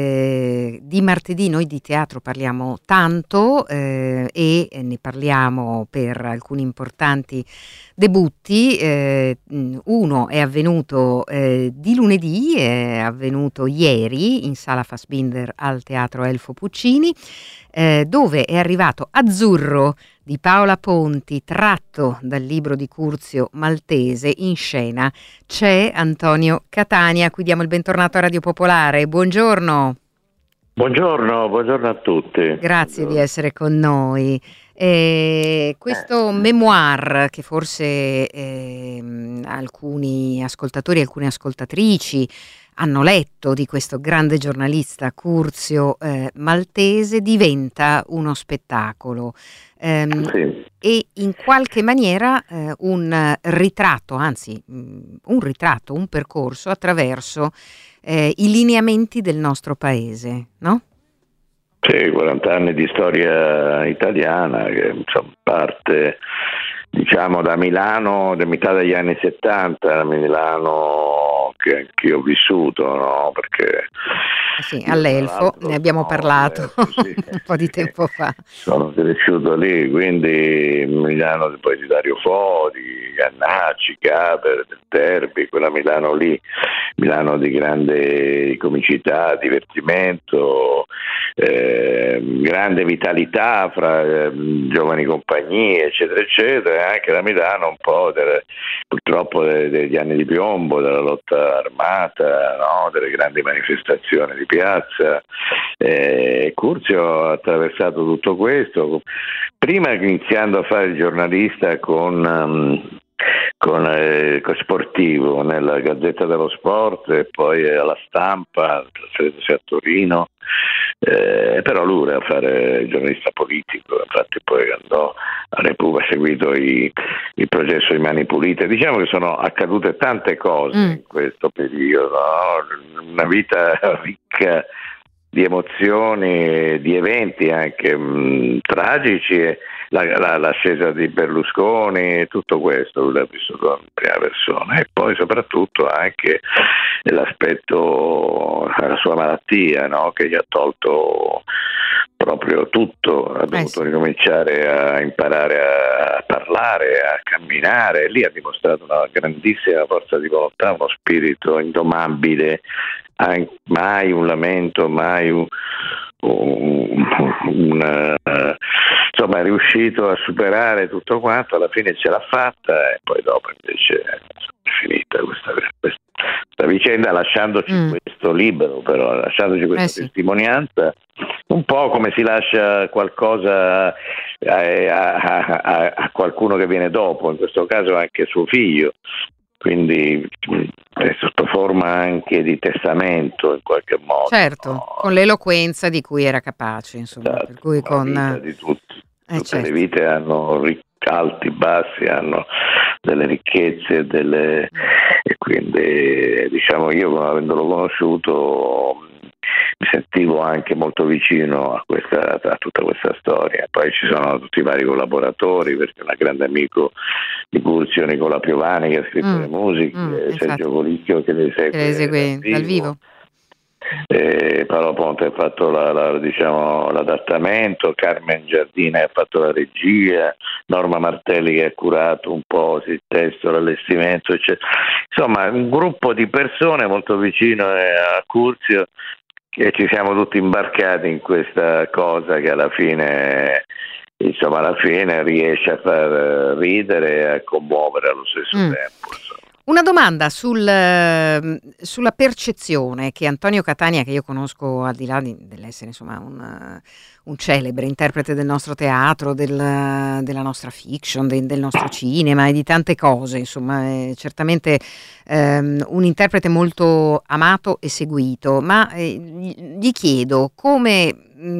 Speaker 1: eh, di martedì noi di teatro parliamo tanto eh, e ne parliamo per alcuni importanti debutti. Eh, uno è avvenuto eh, di lunedì, è avvenuto ieri in Sala Fassbinder al Teatro Elfo Puccini, eh, dove è arrivato Azzurro di Paola Ponti, tratto dal libro di Curzio Maltese. In scena c'è Antonio Catania, a cui diamo il bentornato a Radio Popolare. Buongiorno.
Speaker 10: Buongiorno, buongiorno a tutti.
Speaker 1: Grazie buongiorno. di essere con noi. Eh, questo memoir che forse eh, alcuni ascoltatori, alcune ascoltatrici hanno letto, di questo grande giornalista Curzio eh, Maltese, diventa uno spettacolo ehm, sì. e in qualche maniera eh, un ritratto, anzi un ritratto, un percorso attraverso eh, i lineamenti del nostro paese, no?
Speaker 10: Sì, quaranta anni di storia italiana che insomma, parte diciamo da Milano, da metà degli anni settanta, Milano che anch'io ho vissuto, no? Perché
Speaker 1: sì, all'Elfo ne abbiamo no, parlato sì, un po' di tempo fa.
Speaker 10: Sono cresciuto lì, quindi Milano poi di Dario Fo, di Gannacci, Gaber, del Derby, quella Milano lì, Milano di grande comicità, divertimento, eh, grande vitalità fra eh, giovani compagnie, eccetera, eccetera, e anche la Milano un po' del, purtroppo de, degli anni di piombo, della lotta armata, no? Delle grandi manifestazioni di piazza. Eh, Curzio ha attraversato tutto questo, prima iniziando a fare il giornalista con... Um, con eh, Sportivo nella Gazzetta dello Sport e poi alla Stampa, credo sia a Torino, eh, però lui voleva fare il giornalista politico, infatti poi andò a Repubblica, ha seguito i, il processo di Mani Pulite. Diciamo che sono accadute tante cose mm. in questo periodo, no? Una vita ricca di emozioni, di eventi anche mh, tragici, e la, la, l'ascesa di Berlusconi, tutto questo lui l'ha vissuto in prima persona, e poi soprattutto anche l'aspetto della sua malattia, no? Che gli ha tolto proprio tutto, ha dovuto eh sì. ricominciare a imparare a parlare, a camminare. Lì ha dimostrato una grandissima forza di volontà, uno spirito indomabile, mai un lamento, mai un, un, un uh, insomma è riuscito a superare tutto quanto, alla fine ce l'ha fatta, e poi dopo invece è finita questa, questa, questa vicenda, lasciandoci mm. questo libro, però lasciandoci questa eh sì. testimonianza, un po' come si lascia qualcosa a, a, a, a qualcuno che viene dopo, in questo caso anche suo figlio. Quindi è sotto forma anche di testamento in qualche modo.
Speaker 1: Certo, no? Con l'eloquenza di cui era capace, insomma.
Speaker 10: Esatto,
Speaker 1: per cui con
Speaker 10: la vita di tutti.
Speaker 1: Eh,
Speaker 10: Tutte
Speaker 1: certo.
Speaker 10: le vite hanno alti, bassi, hanno delle ricchezze, delle... e quindi diciamo io, avendolo conosciuto, mi sentivo anche molto vicino a, questa, a tutta questa storia. Poi ci sono tutti i vari collaboratori, perché un grande amico di Curzio, Nicola Piovani, che ha scritto mm, le musiche, mm, Sergio Colicchio che le esegue,
Speaker 1: che le esegue dal vivo.
Speaker 10: Eh, Paolo Ponte ha fatto la, la, diciamo, l'adattamento, Carmen Giardina ha fatto la regia, Norma Martelli che ha curato un po' il testo, l'allestimento, eccetera. Insomma, un gruppo di persone molto vicino a Curzio, che ci siamo tutti imbarcati in questa cosa che alla fine, insomma, alla fine riesce a far ridere e a commuovere allo stesso mm. tempo. Insomma.
Speaker 1: Una domanda sul, sulla percezione che Antonio Catania, che io conosco al di là di, dell'essere insomma un, un celebre interprete del nostro teatro, del, della nostra fiction, de, del nostro cinema e di tante cose, insomma è certamente ehm, un interprete molto amato e seguito, ma eh, gli chiedo come...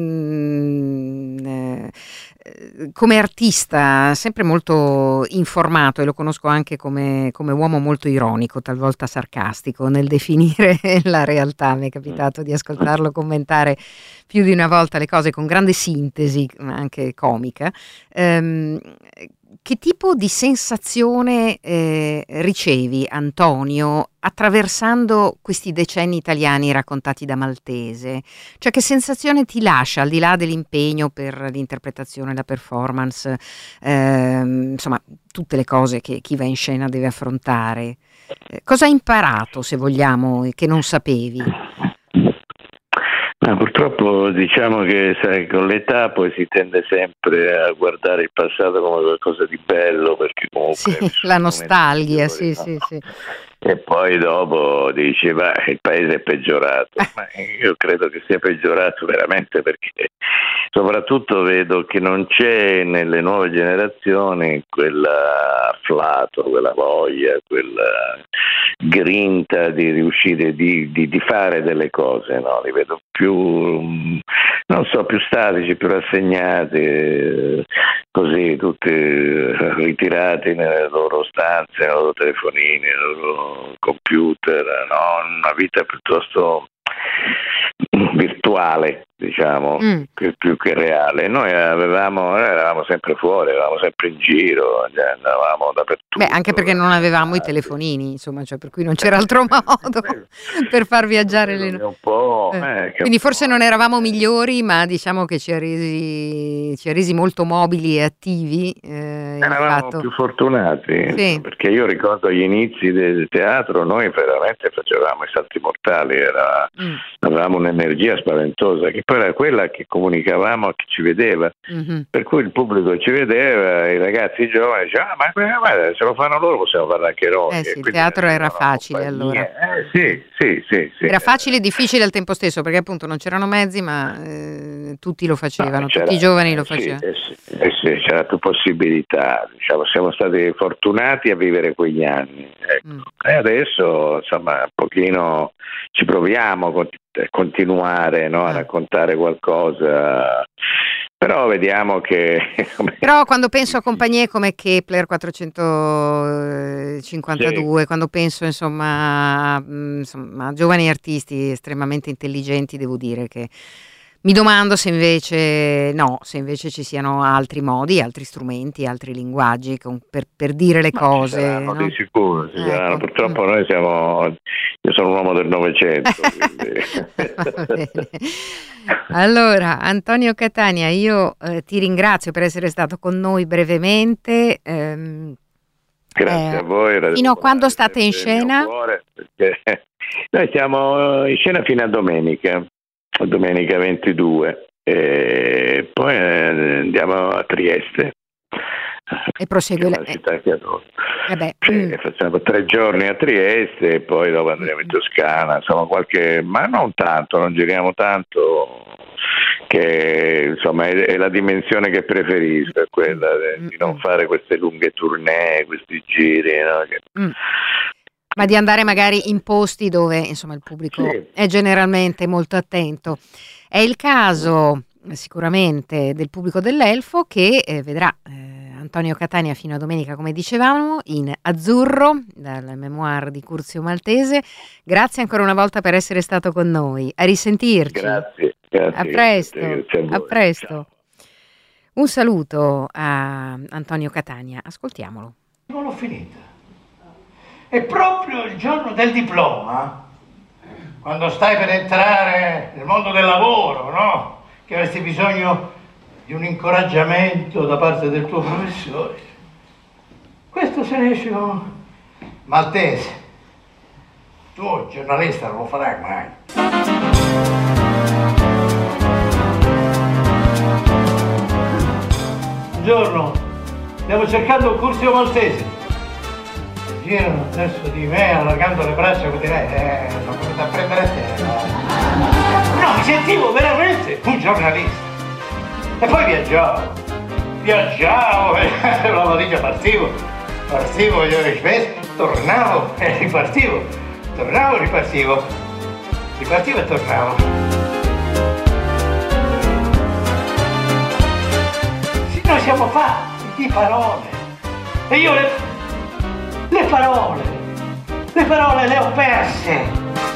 Speaker 1: Mm, eh, come artista sempre molto informato, e lo conosco anche come, come uomo molto ironico, talvolta sarcastico nel definire la realtà. Mi è capitato di ascoltarlo commentare più di una volta le cose con grande sintesi, anche comica. Ehm, che tipo di sensazione eh, ricevi, Antonio, attraversando questi decenni italiani raccontati da Maltese? Cioè, che sensazione ti lascia, al di là dell'impegno per l'interpretazione, la performance, ehm, insomma, tutte le cose che chi va in scena deve affrontare? Eh, cosa hai imparato, se vogliamo, che non sapevi?
Speaker 10: Ma purtroppo diciamo che sai, con l'età poi si tende sempre a guardare il passato come qualcosa di bello, perché comunque
Speaker 1: sì, la nostalgia, sì, no? sì, sì.
Speaker 10: E poi dopo dici, ma il paese è peggiorato. Ma io credo che sia peggiorato veramente, perché soprattutto vedo che non c'è nelle nuove generazioni quell'afflato, quella voglia, quella grinta di riuscire di, di, di fare delle cose, no? Li vedo più, non so, più statici, più rassegnati, così, tutti ritirati nelle loro stanze, nei loro telefonini, nei loro computer, no? Una vita piuttosto virtuale. diciamo,
Speaker 1: Mm.
Speaker 10: più, più che reale. Noi avevamo, noi eravamo sempre fuori, eravamo sempre in giro, andavamo dappertutto.
Speaker 1: Beh, anche perché non avevamo i telefonini, insomma, cioè per cui non c'era altro modo per far viaggiare le
Speaker 10: È un po',
Speaker 1: Eh,
Speaker 10: eh, che
Speaker 1: Quindi
Speaker 10: un
Speaker 1: forse
Speaker 10: po',
Speaker 1: non eravamo migliori, ma diciamo che ci ha resi, ci ha resi molto mobili e attivi. Eh, il
Speaker 10: eravamo
Speaker 1: fatto.
Speaker 10: più fortunati,
Speaker 1: Sì.
Speaker 10: perché io ricordo gli inizi del teatro, noi veramente facevamo i salti mortali, era,
Speaker 1: Mm,
Speaker 10: avevamo un'energia spaventosa, che poi era quella che comunicavamo a chi ci vedeva,
Speaker 1: mhm.
Speaker 10: per cui il pubblico ci vedeva, i ragazzi i giovani dicevano, ah, ma guarda, se lo fanno loro possiamo farlo anche noi.
Speaker 1: Eh
Speaker 10: E
Speaker 1: sì, il
Speaker 10: quindi
Speaker 1: teatro era
Speaker 10: venivano
Speaker 1: facile,
Speaker 10: compagnie.
Speaker 1: allora.
Speaker 10: Eh, sì, sì, sì, sì.
Speaker 1: Era facile e difficile al tempo stesso, perché appunto non c'erano mezzi, ma eh, tutti lo facevano,
Speaker 10: No,
Speaker 1: tutti
Speaker 10: c'era-
Speaker 1: i giovani lo
Speaker 10: eh, sì,
Speaker 1: facevano.
Speaker 10: eh sì, eh sì, c'era più possibilità, diciamo, siamo stati fortunati a vivere quegli anni, ecco.
Speaker 1: Mm.
Speaker 10: E adesso insomma un pochino ci proviamo a cont- a continuare, no, a
Speaker 1: Ah.
Speaker 10: raccontare qualcosa, però vediamo che
Speaker 1: Però quando penso a compagnie come Kepler quattrocentocinquantadue, quando penso insomma a, mm, insomma, a giovani artisti estremamente intelligenti, devo dire che mi domando se invece no, se invece ci siano altri modi, altri strumenti, altri linguaggi con- per, per dire le
Speaker 10: Ma
Speaker 1: cose.
Speaker 10: ci saranno,
Speaker 1: no?
Speaker 10: di sicuro, ci
Speaker 1: Ecco.
Speaker 10: saranno. Purtroppo noi siamo, io sono un uomo del Novecento, quindi
Speaker 1: Va bene. Allora, Antonio Catania, io eh, ti ringrazio per essere stato con noi brevemente. ehm,
Speaker 10: grazie
Speaker 1: eh,
Speaker 10: a voi. Radio
Speaker 1: fino a
Speaker 10: Popolare,
Speaker 1: quando state in
Speaker 10: sempre nel mio
Speaker 1: scena?
Speaker 10: cuore, perché noi siamo in scena fino a domenica, domenica ventidue, e poi eh, andiamo a Trieste,
Speaker 1: E prosegue.
Speaker 10: che è
Speaker 1: le-
Speaker 10: una città che adoro.
Speaker 1: eh beh,
Speaker 10: Sì,
Speaker 1: mm,
Speaker 10: facciamo tre giorni a Trieste e poi dopo andremo in Toscana, insomma qualche, ma non tanto, non giriamo tanto, che insomma è, è la dimensione che preferisco, è quella de- di non fare queste lunghe tournée, questi giri, no? Che-
Speaker 1: mm. Ma di andare magari in posti dove insomma il pubblico
Speaker 10: Sì.
Speaker 1: è generalmente molto attento. È il caso eh, sicuramente del pubblico dell'Elfo che eh, vedrà eh, Antonio Catania fino a domenica, come dicevamo, in Azzurro, dal memoir di Curzio Maltese. Grazie ancora una volta per essere stato con noi. A risentirci.
Speaker 10: Grazie, grazie.
Speaker 1: A presto.
Speaker 10: grazie a voi.
Speaker 1: A presto.
Speaker 10: Ciao.
Speaker 1: Un saluto a Antonio Catania. Ascoltiamolo.
Speaker 11: Non l'ho finita. E proprio il giorno del diploma, quando stai per entrare nel mondo del lavoro, no? Che avresti bisogno di un incoraggiamento da parte del tuo professore. Questo se ne esce con Maltese. Tu, giornalista, non lo farai mai. Un giorno stiamo cercando un Curzio Maltese. Girano verso di me allargando le braccia come dire, eh, sono venuto a prendere te. No, mi sentivo veramente un giornalista. E poi viaggiavo, viaggiavo, la valigia partivo, partivo, io rispetto, tornavo e ripartivo, tornavo e ripartivo, ripartivo e tornavo. Sì, noi siamo fatti di parole e io le... Le parole, le parole le ho perse.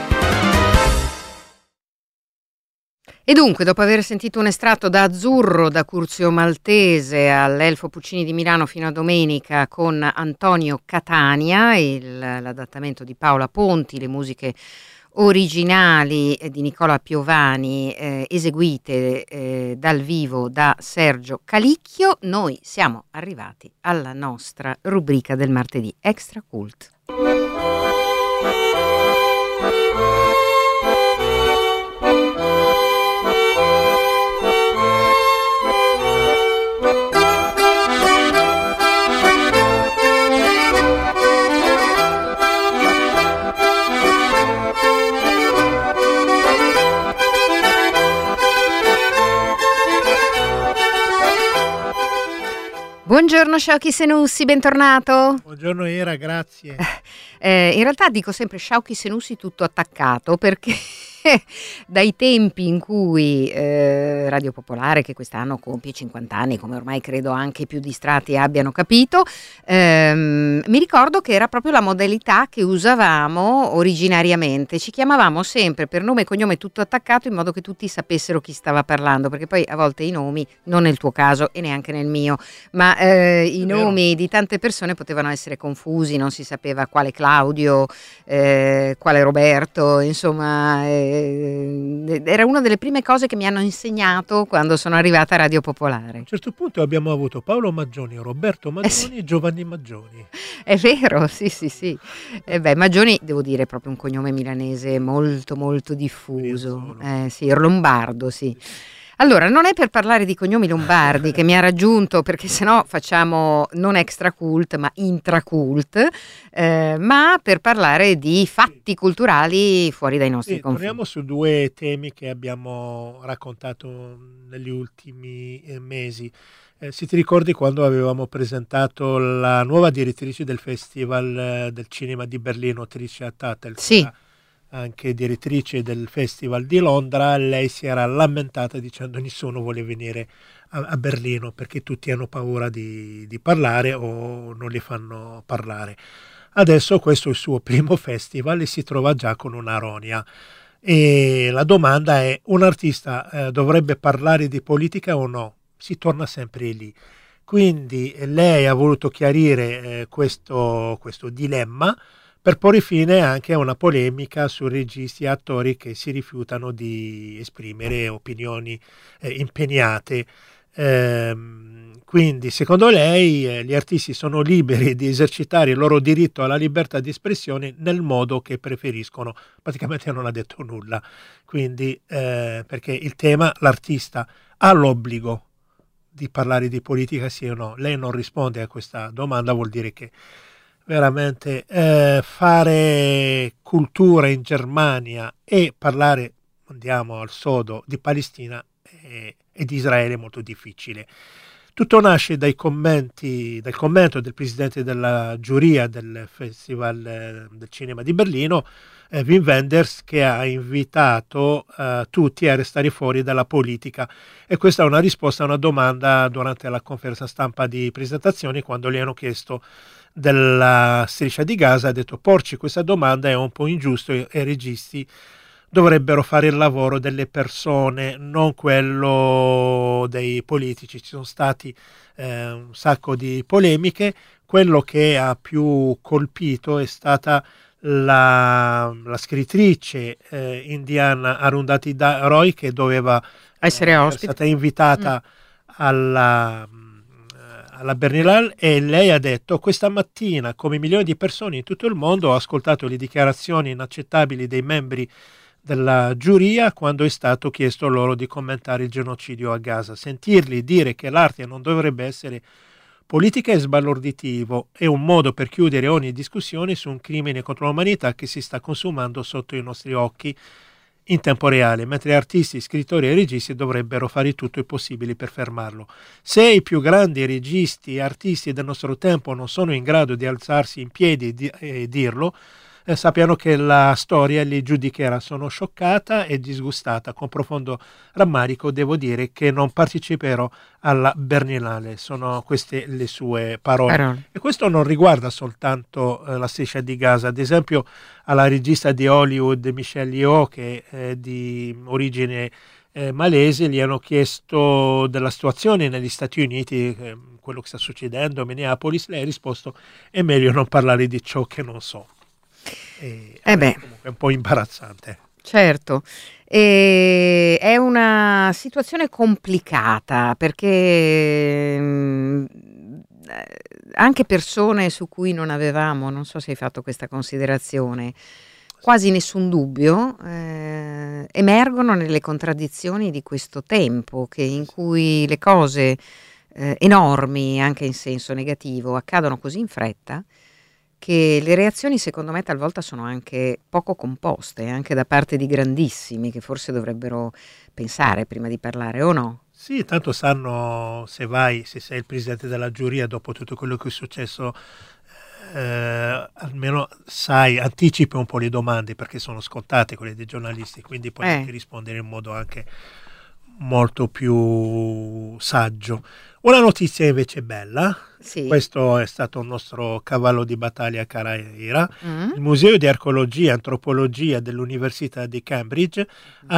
Speaker 1: E dunque, dopo aver sentito un estratto da Azzurro, da Curzio Maltese all'Elfo Puccini di Milano fino a domenica con Antonio Catania, il, l'adattamento di Paola Ponti, le musiche originali di Nicola Piovani eh, eseguite eh, dal vivo da Sergio Calicchio, noi siamo arrivati alla nostra rubrica del martedì, Extra Cult. Buongiorno Sciauchi Senussi, bentornato.
Speaker 12: Buongiorno Era, grazie.
Speaker 1: Eh, in realtà dico sempre Sciauchi Senussi tutto attaccato perché dai tempi in cui eh, Radio Popolare, che quest'anno compie cinquanta anni, come ormai credo anche i più distratti abbiano capito, ehm, mi ricordo che era proprio la modalità che usavamo originariamente. Ci chiamavamo sempre per nome e cognome tutto attaccato, in modo che tutti sapessero chi stava parlando, perché poi a volte i nomi, non nel tuo caso e neanche nel mio, ma eh, i nomi di tante persone potevano essere confusi, non si sapeva quale Claudio, eh, quale Roberto, insomma, eh, era una delle prime cose che mi hanno insegnato quando sono arrivata a Radio Popolare.
Speaker 12: A un certo punto abbiamo avuto Paolo Maggioni, Roberto Maggioni eh sì. e Giovanni Maggioni.
Speaker 1: È vero, sì, sì, sì. Eh beh, Maggioni, devo dire, è proprio un cognome milanese molto, molto diffuso. Eh, sì, lombardo, sì. Allora, non è per parlare di cognomi lombardi che mi ha raggiunto, perché sennò facciamo non extra cult ma intracult, eh, ma per parlare di fatti culturali fuori dai nostri
Speaker 12: sì,
Speaker 1: confini.
Speaker 12: Torniamo su due temi che abbiamo raccontato negli ultimi eh, mesi. Eh, se ti ricordi quando avevamo presentato la nuova direttrice del Festival eh, del Cinema di Berlino, Tricia Tattel,
Speaker 1: sì.
Speaker 12: anche direttrice del Festival di Londra, lei si era lamentata dicendo nessuno vuole venire a, a Berlino perché tutti hanno paura di, di parlare o non li fanno parlare. Adesso questo è il suo primo festival e si trova già con una ronia. E la domanda è: un artista eh, dovrebbe parlare di politica o no? Si torna sempre lì. Quindi lei ha voluto chiarire eh, questo, questo dilemma, per porre fine anche a una polemica su registi e attori che si rifiutano di esprimere opinioni eh, impegnate. Ehm, quindi, secondo lei, eh, gli artisti sono liberi di esercitare il loro diritto alla libertà di espressione nel modo che preferiscono. Praticamente non ha detto nulla. Quindi, eh, perché il tema, l'artista ha l'obbligo di parlare di politica, sì o no? Lei non risponde a questa domanda, vuol dire che veramente eh, fare cultura in Germania e parlare, andiamo al sodo, di Palestina e, e di Israele è molto difficile. Tutto nasce dai commenti, dal commento del presidente della giuria del Festival eh, del Cinema di Berlino, eh, Wim Wenders, che ha invitato eh, tutti a restare fuori dalla politica. E questa è una risposta a una domanda durante la conferenza stampa di presentazione, quando gli hanno chiesto della striscia di Gaza. Ha detto: porci questa domanda è un po' ingiusto e i registi dovrebbero fare il lavoro delle persone, non quello dei politici. Ci sono stati eh, un sacco di polemiche. Quello che ha più colpito è stata la, la scrittrice eh, indiana Arundhati Roy, che doveva
Speaker 1: essere
Speaker 12: eh,
Speaker 1: ospite,
Speaker 12: è stata invitata mm. alla alla Berlinale, e lei ha detto: questa mattina, come milioni di persone in tutto il mondo, ho ascoltato le dichiarazioni inaccettabili dei membri della giuria quando è stato chiesto loro di commentare il genocidio a Gaza. Sentirli dire che l'arte non dovrebbe essere politica è sbalorditivo, è un modo per chiudere ogni discussione su un crimine contro l'umanità che si sta consumando sotto i nostri occhi in tempo reale, mentre artisti, scrittori e registi dovrebbero fare tutto il possibile per fermarlo. Se i più grandi registi e artisti del nostro tempo non sono in grado di alzarsi in piedi e, di, e dirlo, eh, sappiano che la storia li giudicherà. Sono scioccata e disgustata, con profondo rammarico devo dire che non parteciperò alla Berlinale. Sono queste le sue parole. parole. E questo non riguarda soltanto eh, la striscia di Gaza. Ad esempio, alla regista di Hollywood Michelle Yeoh, che è di origine eh, malese, gli hanno chiesto della situazione negli Stati Uniti, eh, quello che sta succedendo a Minneapolis. Lei ha risposto: è meglio non parlare di ciò che non so. E,
Speaker 1: eh beh.
Speaker 12: È un po' imbarazzante.
Speaker 1: Certo, e è una situazione complicata, perché mh, anche persone su cui non avevamo, non so se hai fatto questa considerazione, quasi nessun dubbio, eh, emergono nelle contraddizioni di questo tempo, che in cui le cose eh, enormi, anche in senso negativo, accadono così in fretta, che le reazioni secondo me talvolta sono anche poco composte, anche da parte di grandissimi, che forse dovrebbero pensare prima di parlare, o no?
Speaker 12: Sì, tanto sanno, se vai, se sei il presidente della giuria, dopo tutto quello che è successo eh, almeno sai, anticipi un po' le domande perché sono scontate quelle dei giornalisti, quindi puoi
Speaker 1: Eh.
Speaker 12: anche rispondere in modo anche molto più saggio. Una notizia invece bella,
Speaker 1: Sì.
Speaker 12: questo è stato un nostro cavallo di battaglia cara Ira.
Speaker 1: Mm.
Speaker 12: Il Museo di Archeologia e Antropologia dell'Università di Cambridge ha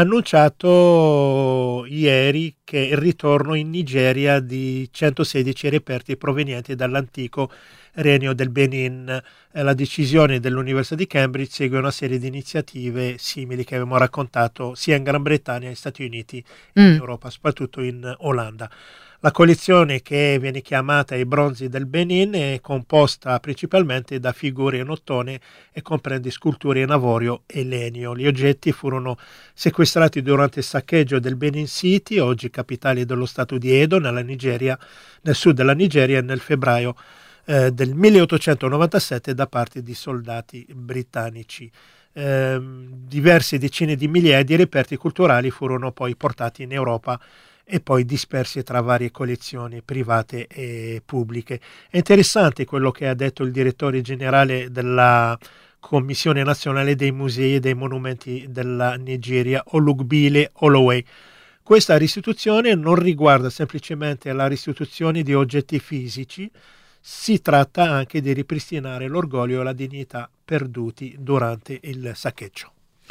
Speaker 12: annunciato ieri che il ritorno in Nigeria di centosedici reperti provenienti dall'antico Regno del Benin. Eh, La decisione dell'Università di Cambridge segue una serie di iniziative simili che abbiamo raccontato sia in Gran Bretagna, negli Stati Uniti e in
Speaker 1: Mm.
Speaker 12: Europa, soprattutto in Olanda. La collezione, che viene chiamata I bronzi del Benin, è composta principalmente da figure in ottone e comprende sculture in avorio e legno. Gli oggetti furono sequestrati durante il saccheggio del Benin City, oggi capitale dello stato di Edo, nella Nigeria, nel sud della Nigeria, nel febbraio eh, del milleottocentonovantasette da parte di soldati britannici. Eh, diverse decine di migliaia di reperti culturali furono poi portati in Europa e poi dispersi tra varie collezioni private e pubbliche. È interessante quello che ha detto il direttore generale della Commissione Nazionale dei Musei e dei Monumenti della Nigeria, Olugbile Holloway. Questa restituzione non riguarda semplicemente la restituzione di oggetti fisici, si tratta anche di ripristinare l'orgoglio e la dignità perduti durante il saccheggio.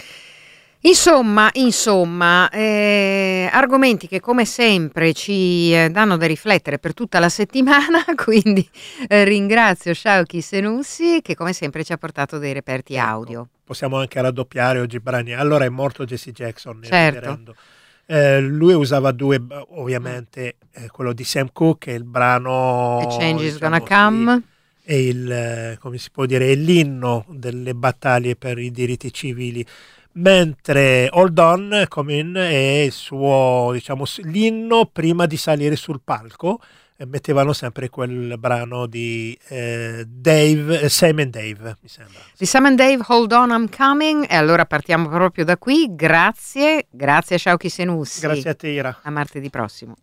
Speaker 1: Insomma, insomma, eh, argomenti che come sempre ci eh, danno da riflettere per tutta la settimana, quindi eh, ringrazio Shauki Senussi che come sempre ci ha portato dei reperti audio.
Speaker 12: Possiamo anche raddoppiare oggi brani. Allora è morto Jesse Jackson, nel
Speaker 1: Certo.
Speaker 12: referendum. Eh, lui usava due, ovviamente eh, quello di Sam Cooke, è il brano
Speaker 1: The Change is
Speaker 12: diciamo,
Speaker 1: Gonna Come.
Speaker 12: sì, è il, eh, come si può dire, è l'inno delle battaglie per i diritti civili, mentre Hold On Come In è il suo, diciamo, l'inno prima di salire sul palco. Eh, mettevano sempre quel brano di eh, Dave, eh, Sam and Dave, mi sembra.
Speaker 1: Di Sam and Dave, Hold On, I'm Coming. E allora partiamo proprio da qui. Grazie, grazie a Shauki Senussi.
Speaker 12: Grazie a te, Ira.
Speaker 1: A martedì prossimo.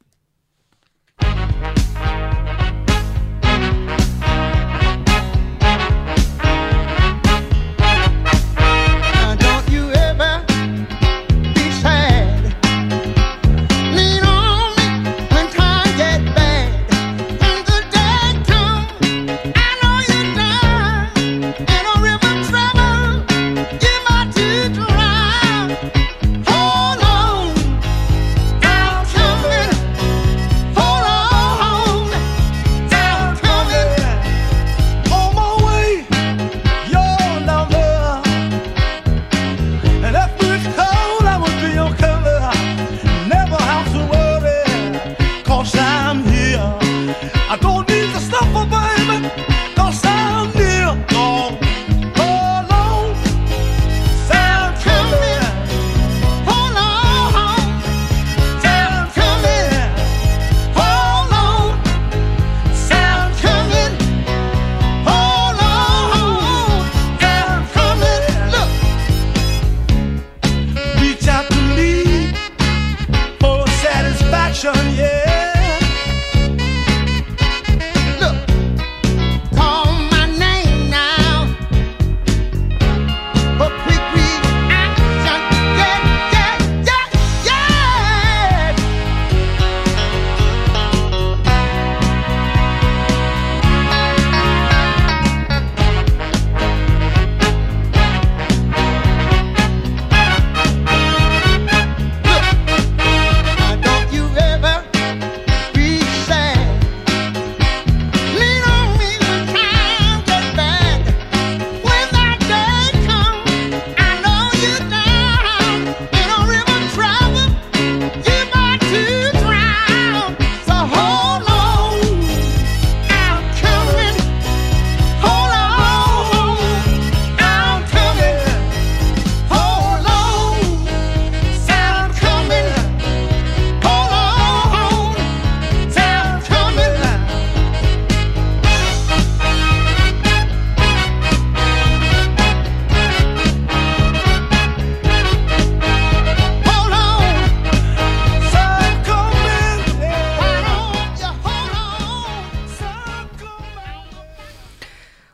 Speaker 4: Hold on, I'm coming.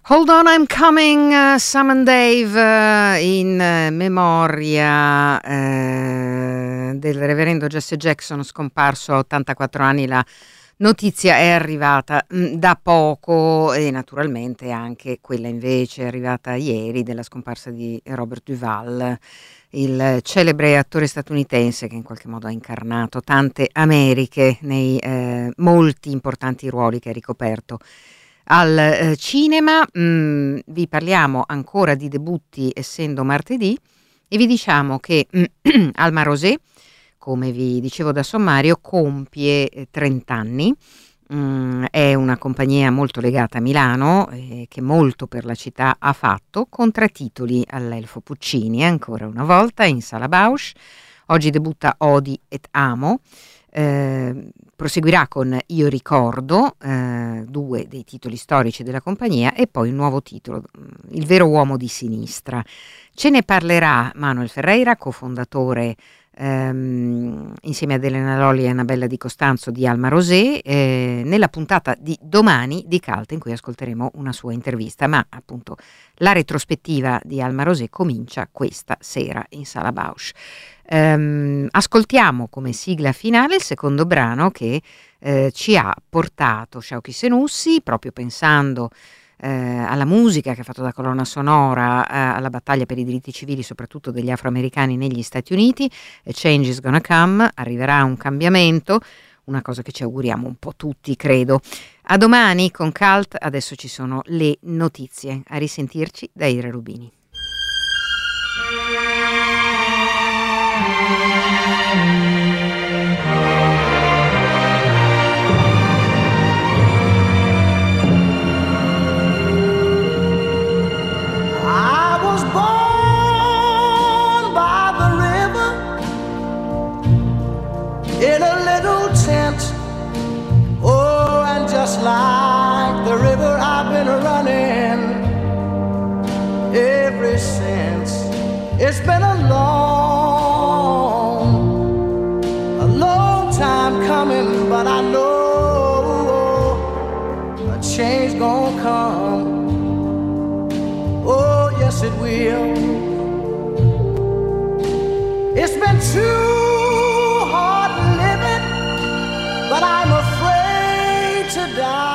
Speaker 1: Hold on, I'm coming, uh, Sam and Dave, uh, in uh, memoria uh, del reverendo Jesse Jackson, scomparso a ottantaquattro anni. La notizia è arrivata mh, da poco, e naturalmente anche quella invece è arrivata ieri della scomparsa di Robert Duvall, il celebre attore statunitense che in qualche modo ha incarnato tante Americhe nei eh, molti importanti ruoli che ha ricoperto al eh, cinema. Mm, vi parliamo ancora di debutti, essendo martedì, e vi diciamo che mm, Alma Rosé, come vi dicevo da sommario, compie eh, trenta anni. Mm, è una compagnia molto legata a Milano, eh, che molto per la città ha fatto, con tre titoli all'Elfo Puccini, ancora una volta in Sala Bausch. Oggi debutta Odi et Amo. Eh, proseguirà con Io ricordo, eh, due dei titoli storici della compagnia, e poi il nuovo titolo, Il vero uomo di sinistra. Ce ne parlerà Manuel Ferreira, cofondatore ehm, insieme ad Elena Lolli e Annabella Di Costanzo di Alma Rosé, eh, nella puntata di domani di Cult, in cui ascolteremo una sua intervista. Ma appunto la retrospettiva di Alma Rosé comincia questa sera in Sala Bausch. Um, ascoltiamo come sigla finale il secondo brano che eh, ci ha portato Shauki Senussi, proprio pensando eh, alla musica che ha fatto da colonna sonora eh, alla battaglia per i diritti civili, soprattutto degli afroamericani negli Stati Uniti. A Change is Gonna Come, arriverà un cambiamento, una cosa che ci auguriamo un po' tutti, credo. A domani con Cult, adesso ci sono le notizie. A risentirci da Ira Rubini.
Speaker 13: In a little tent, oh, and just like the river I've been running ever since. It's been a long, a long time coming, but I know a change gonna come. Oh, yes it will. It's been too but I'm afraid to die.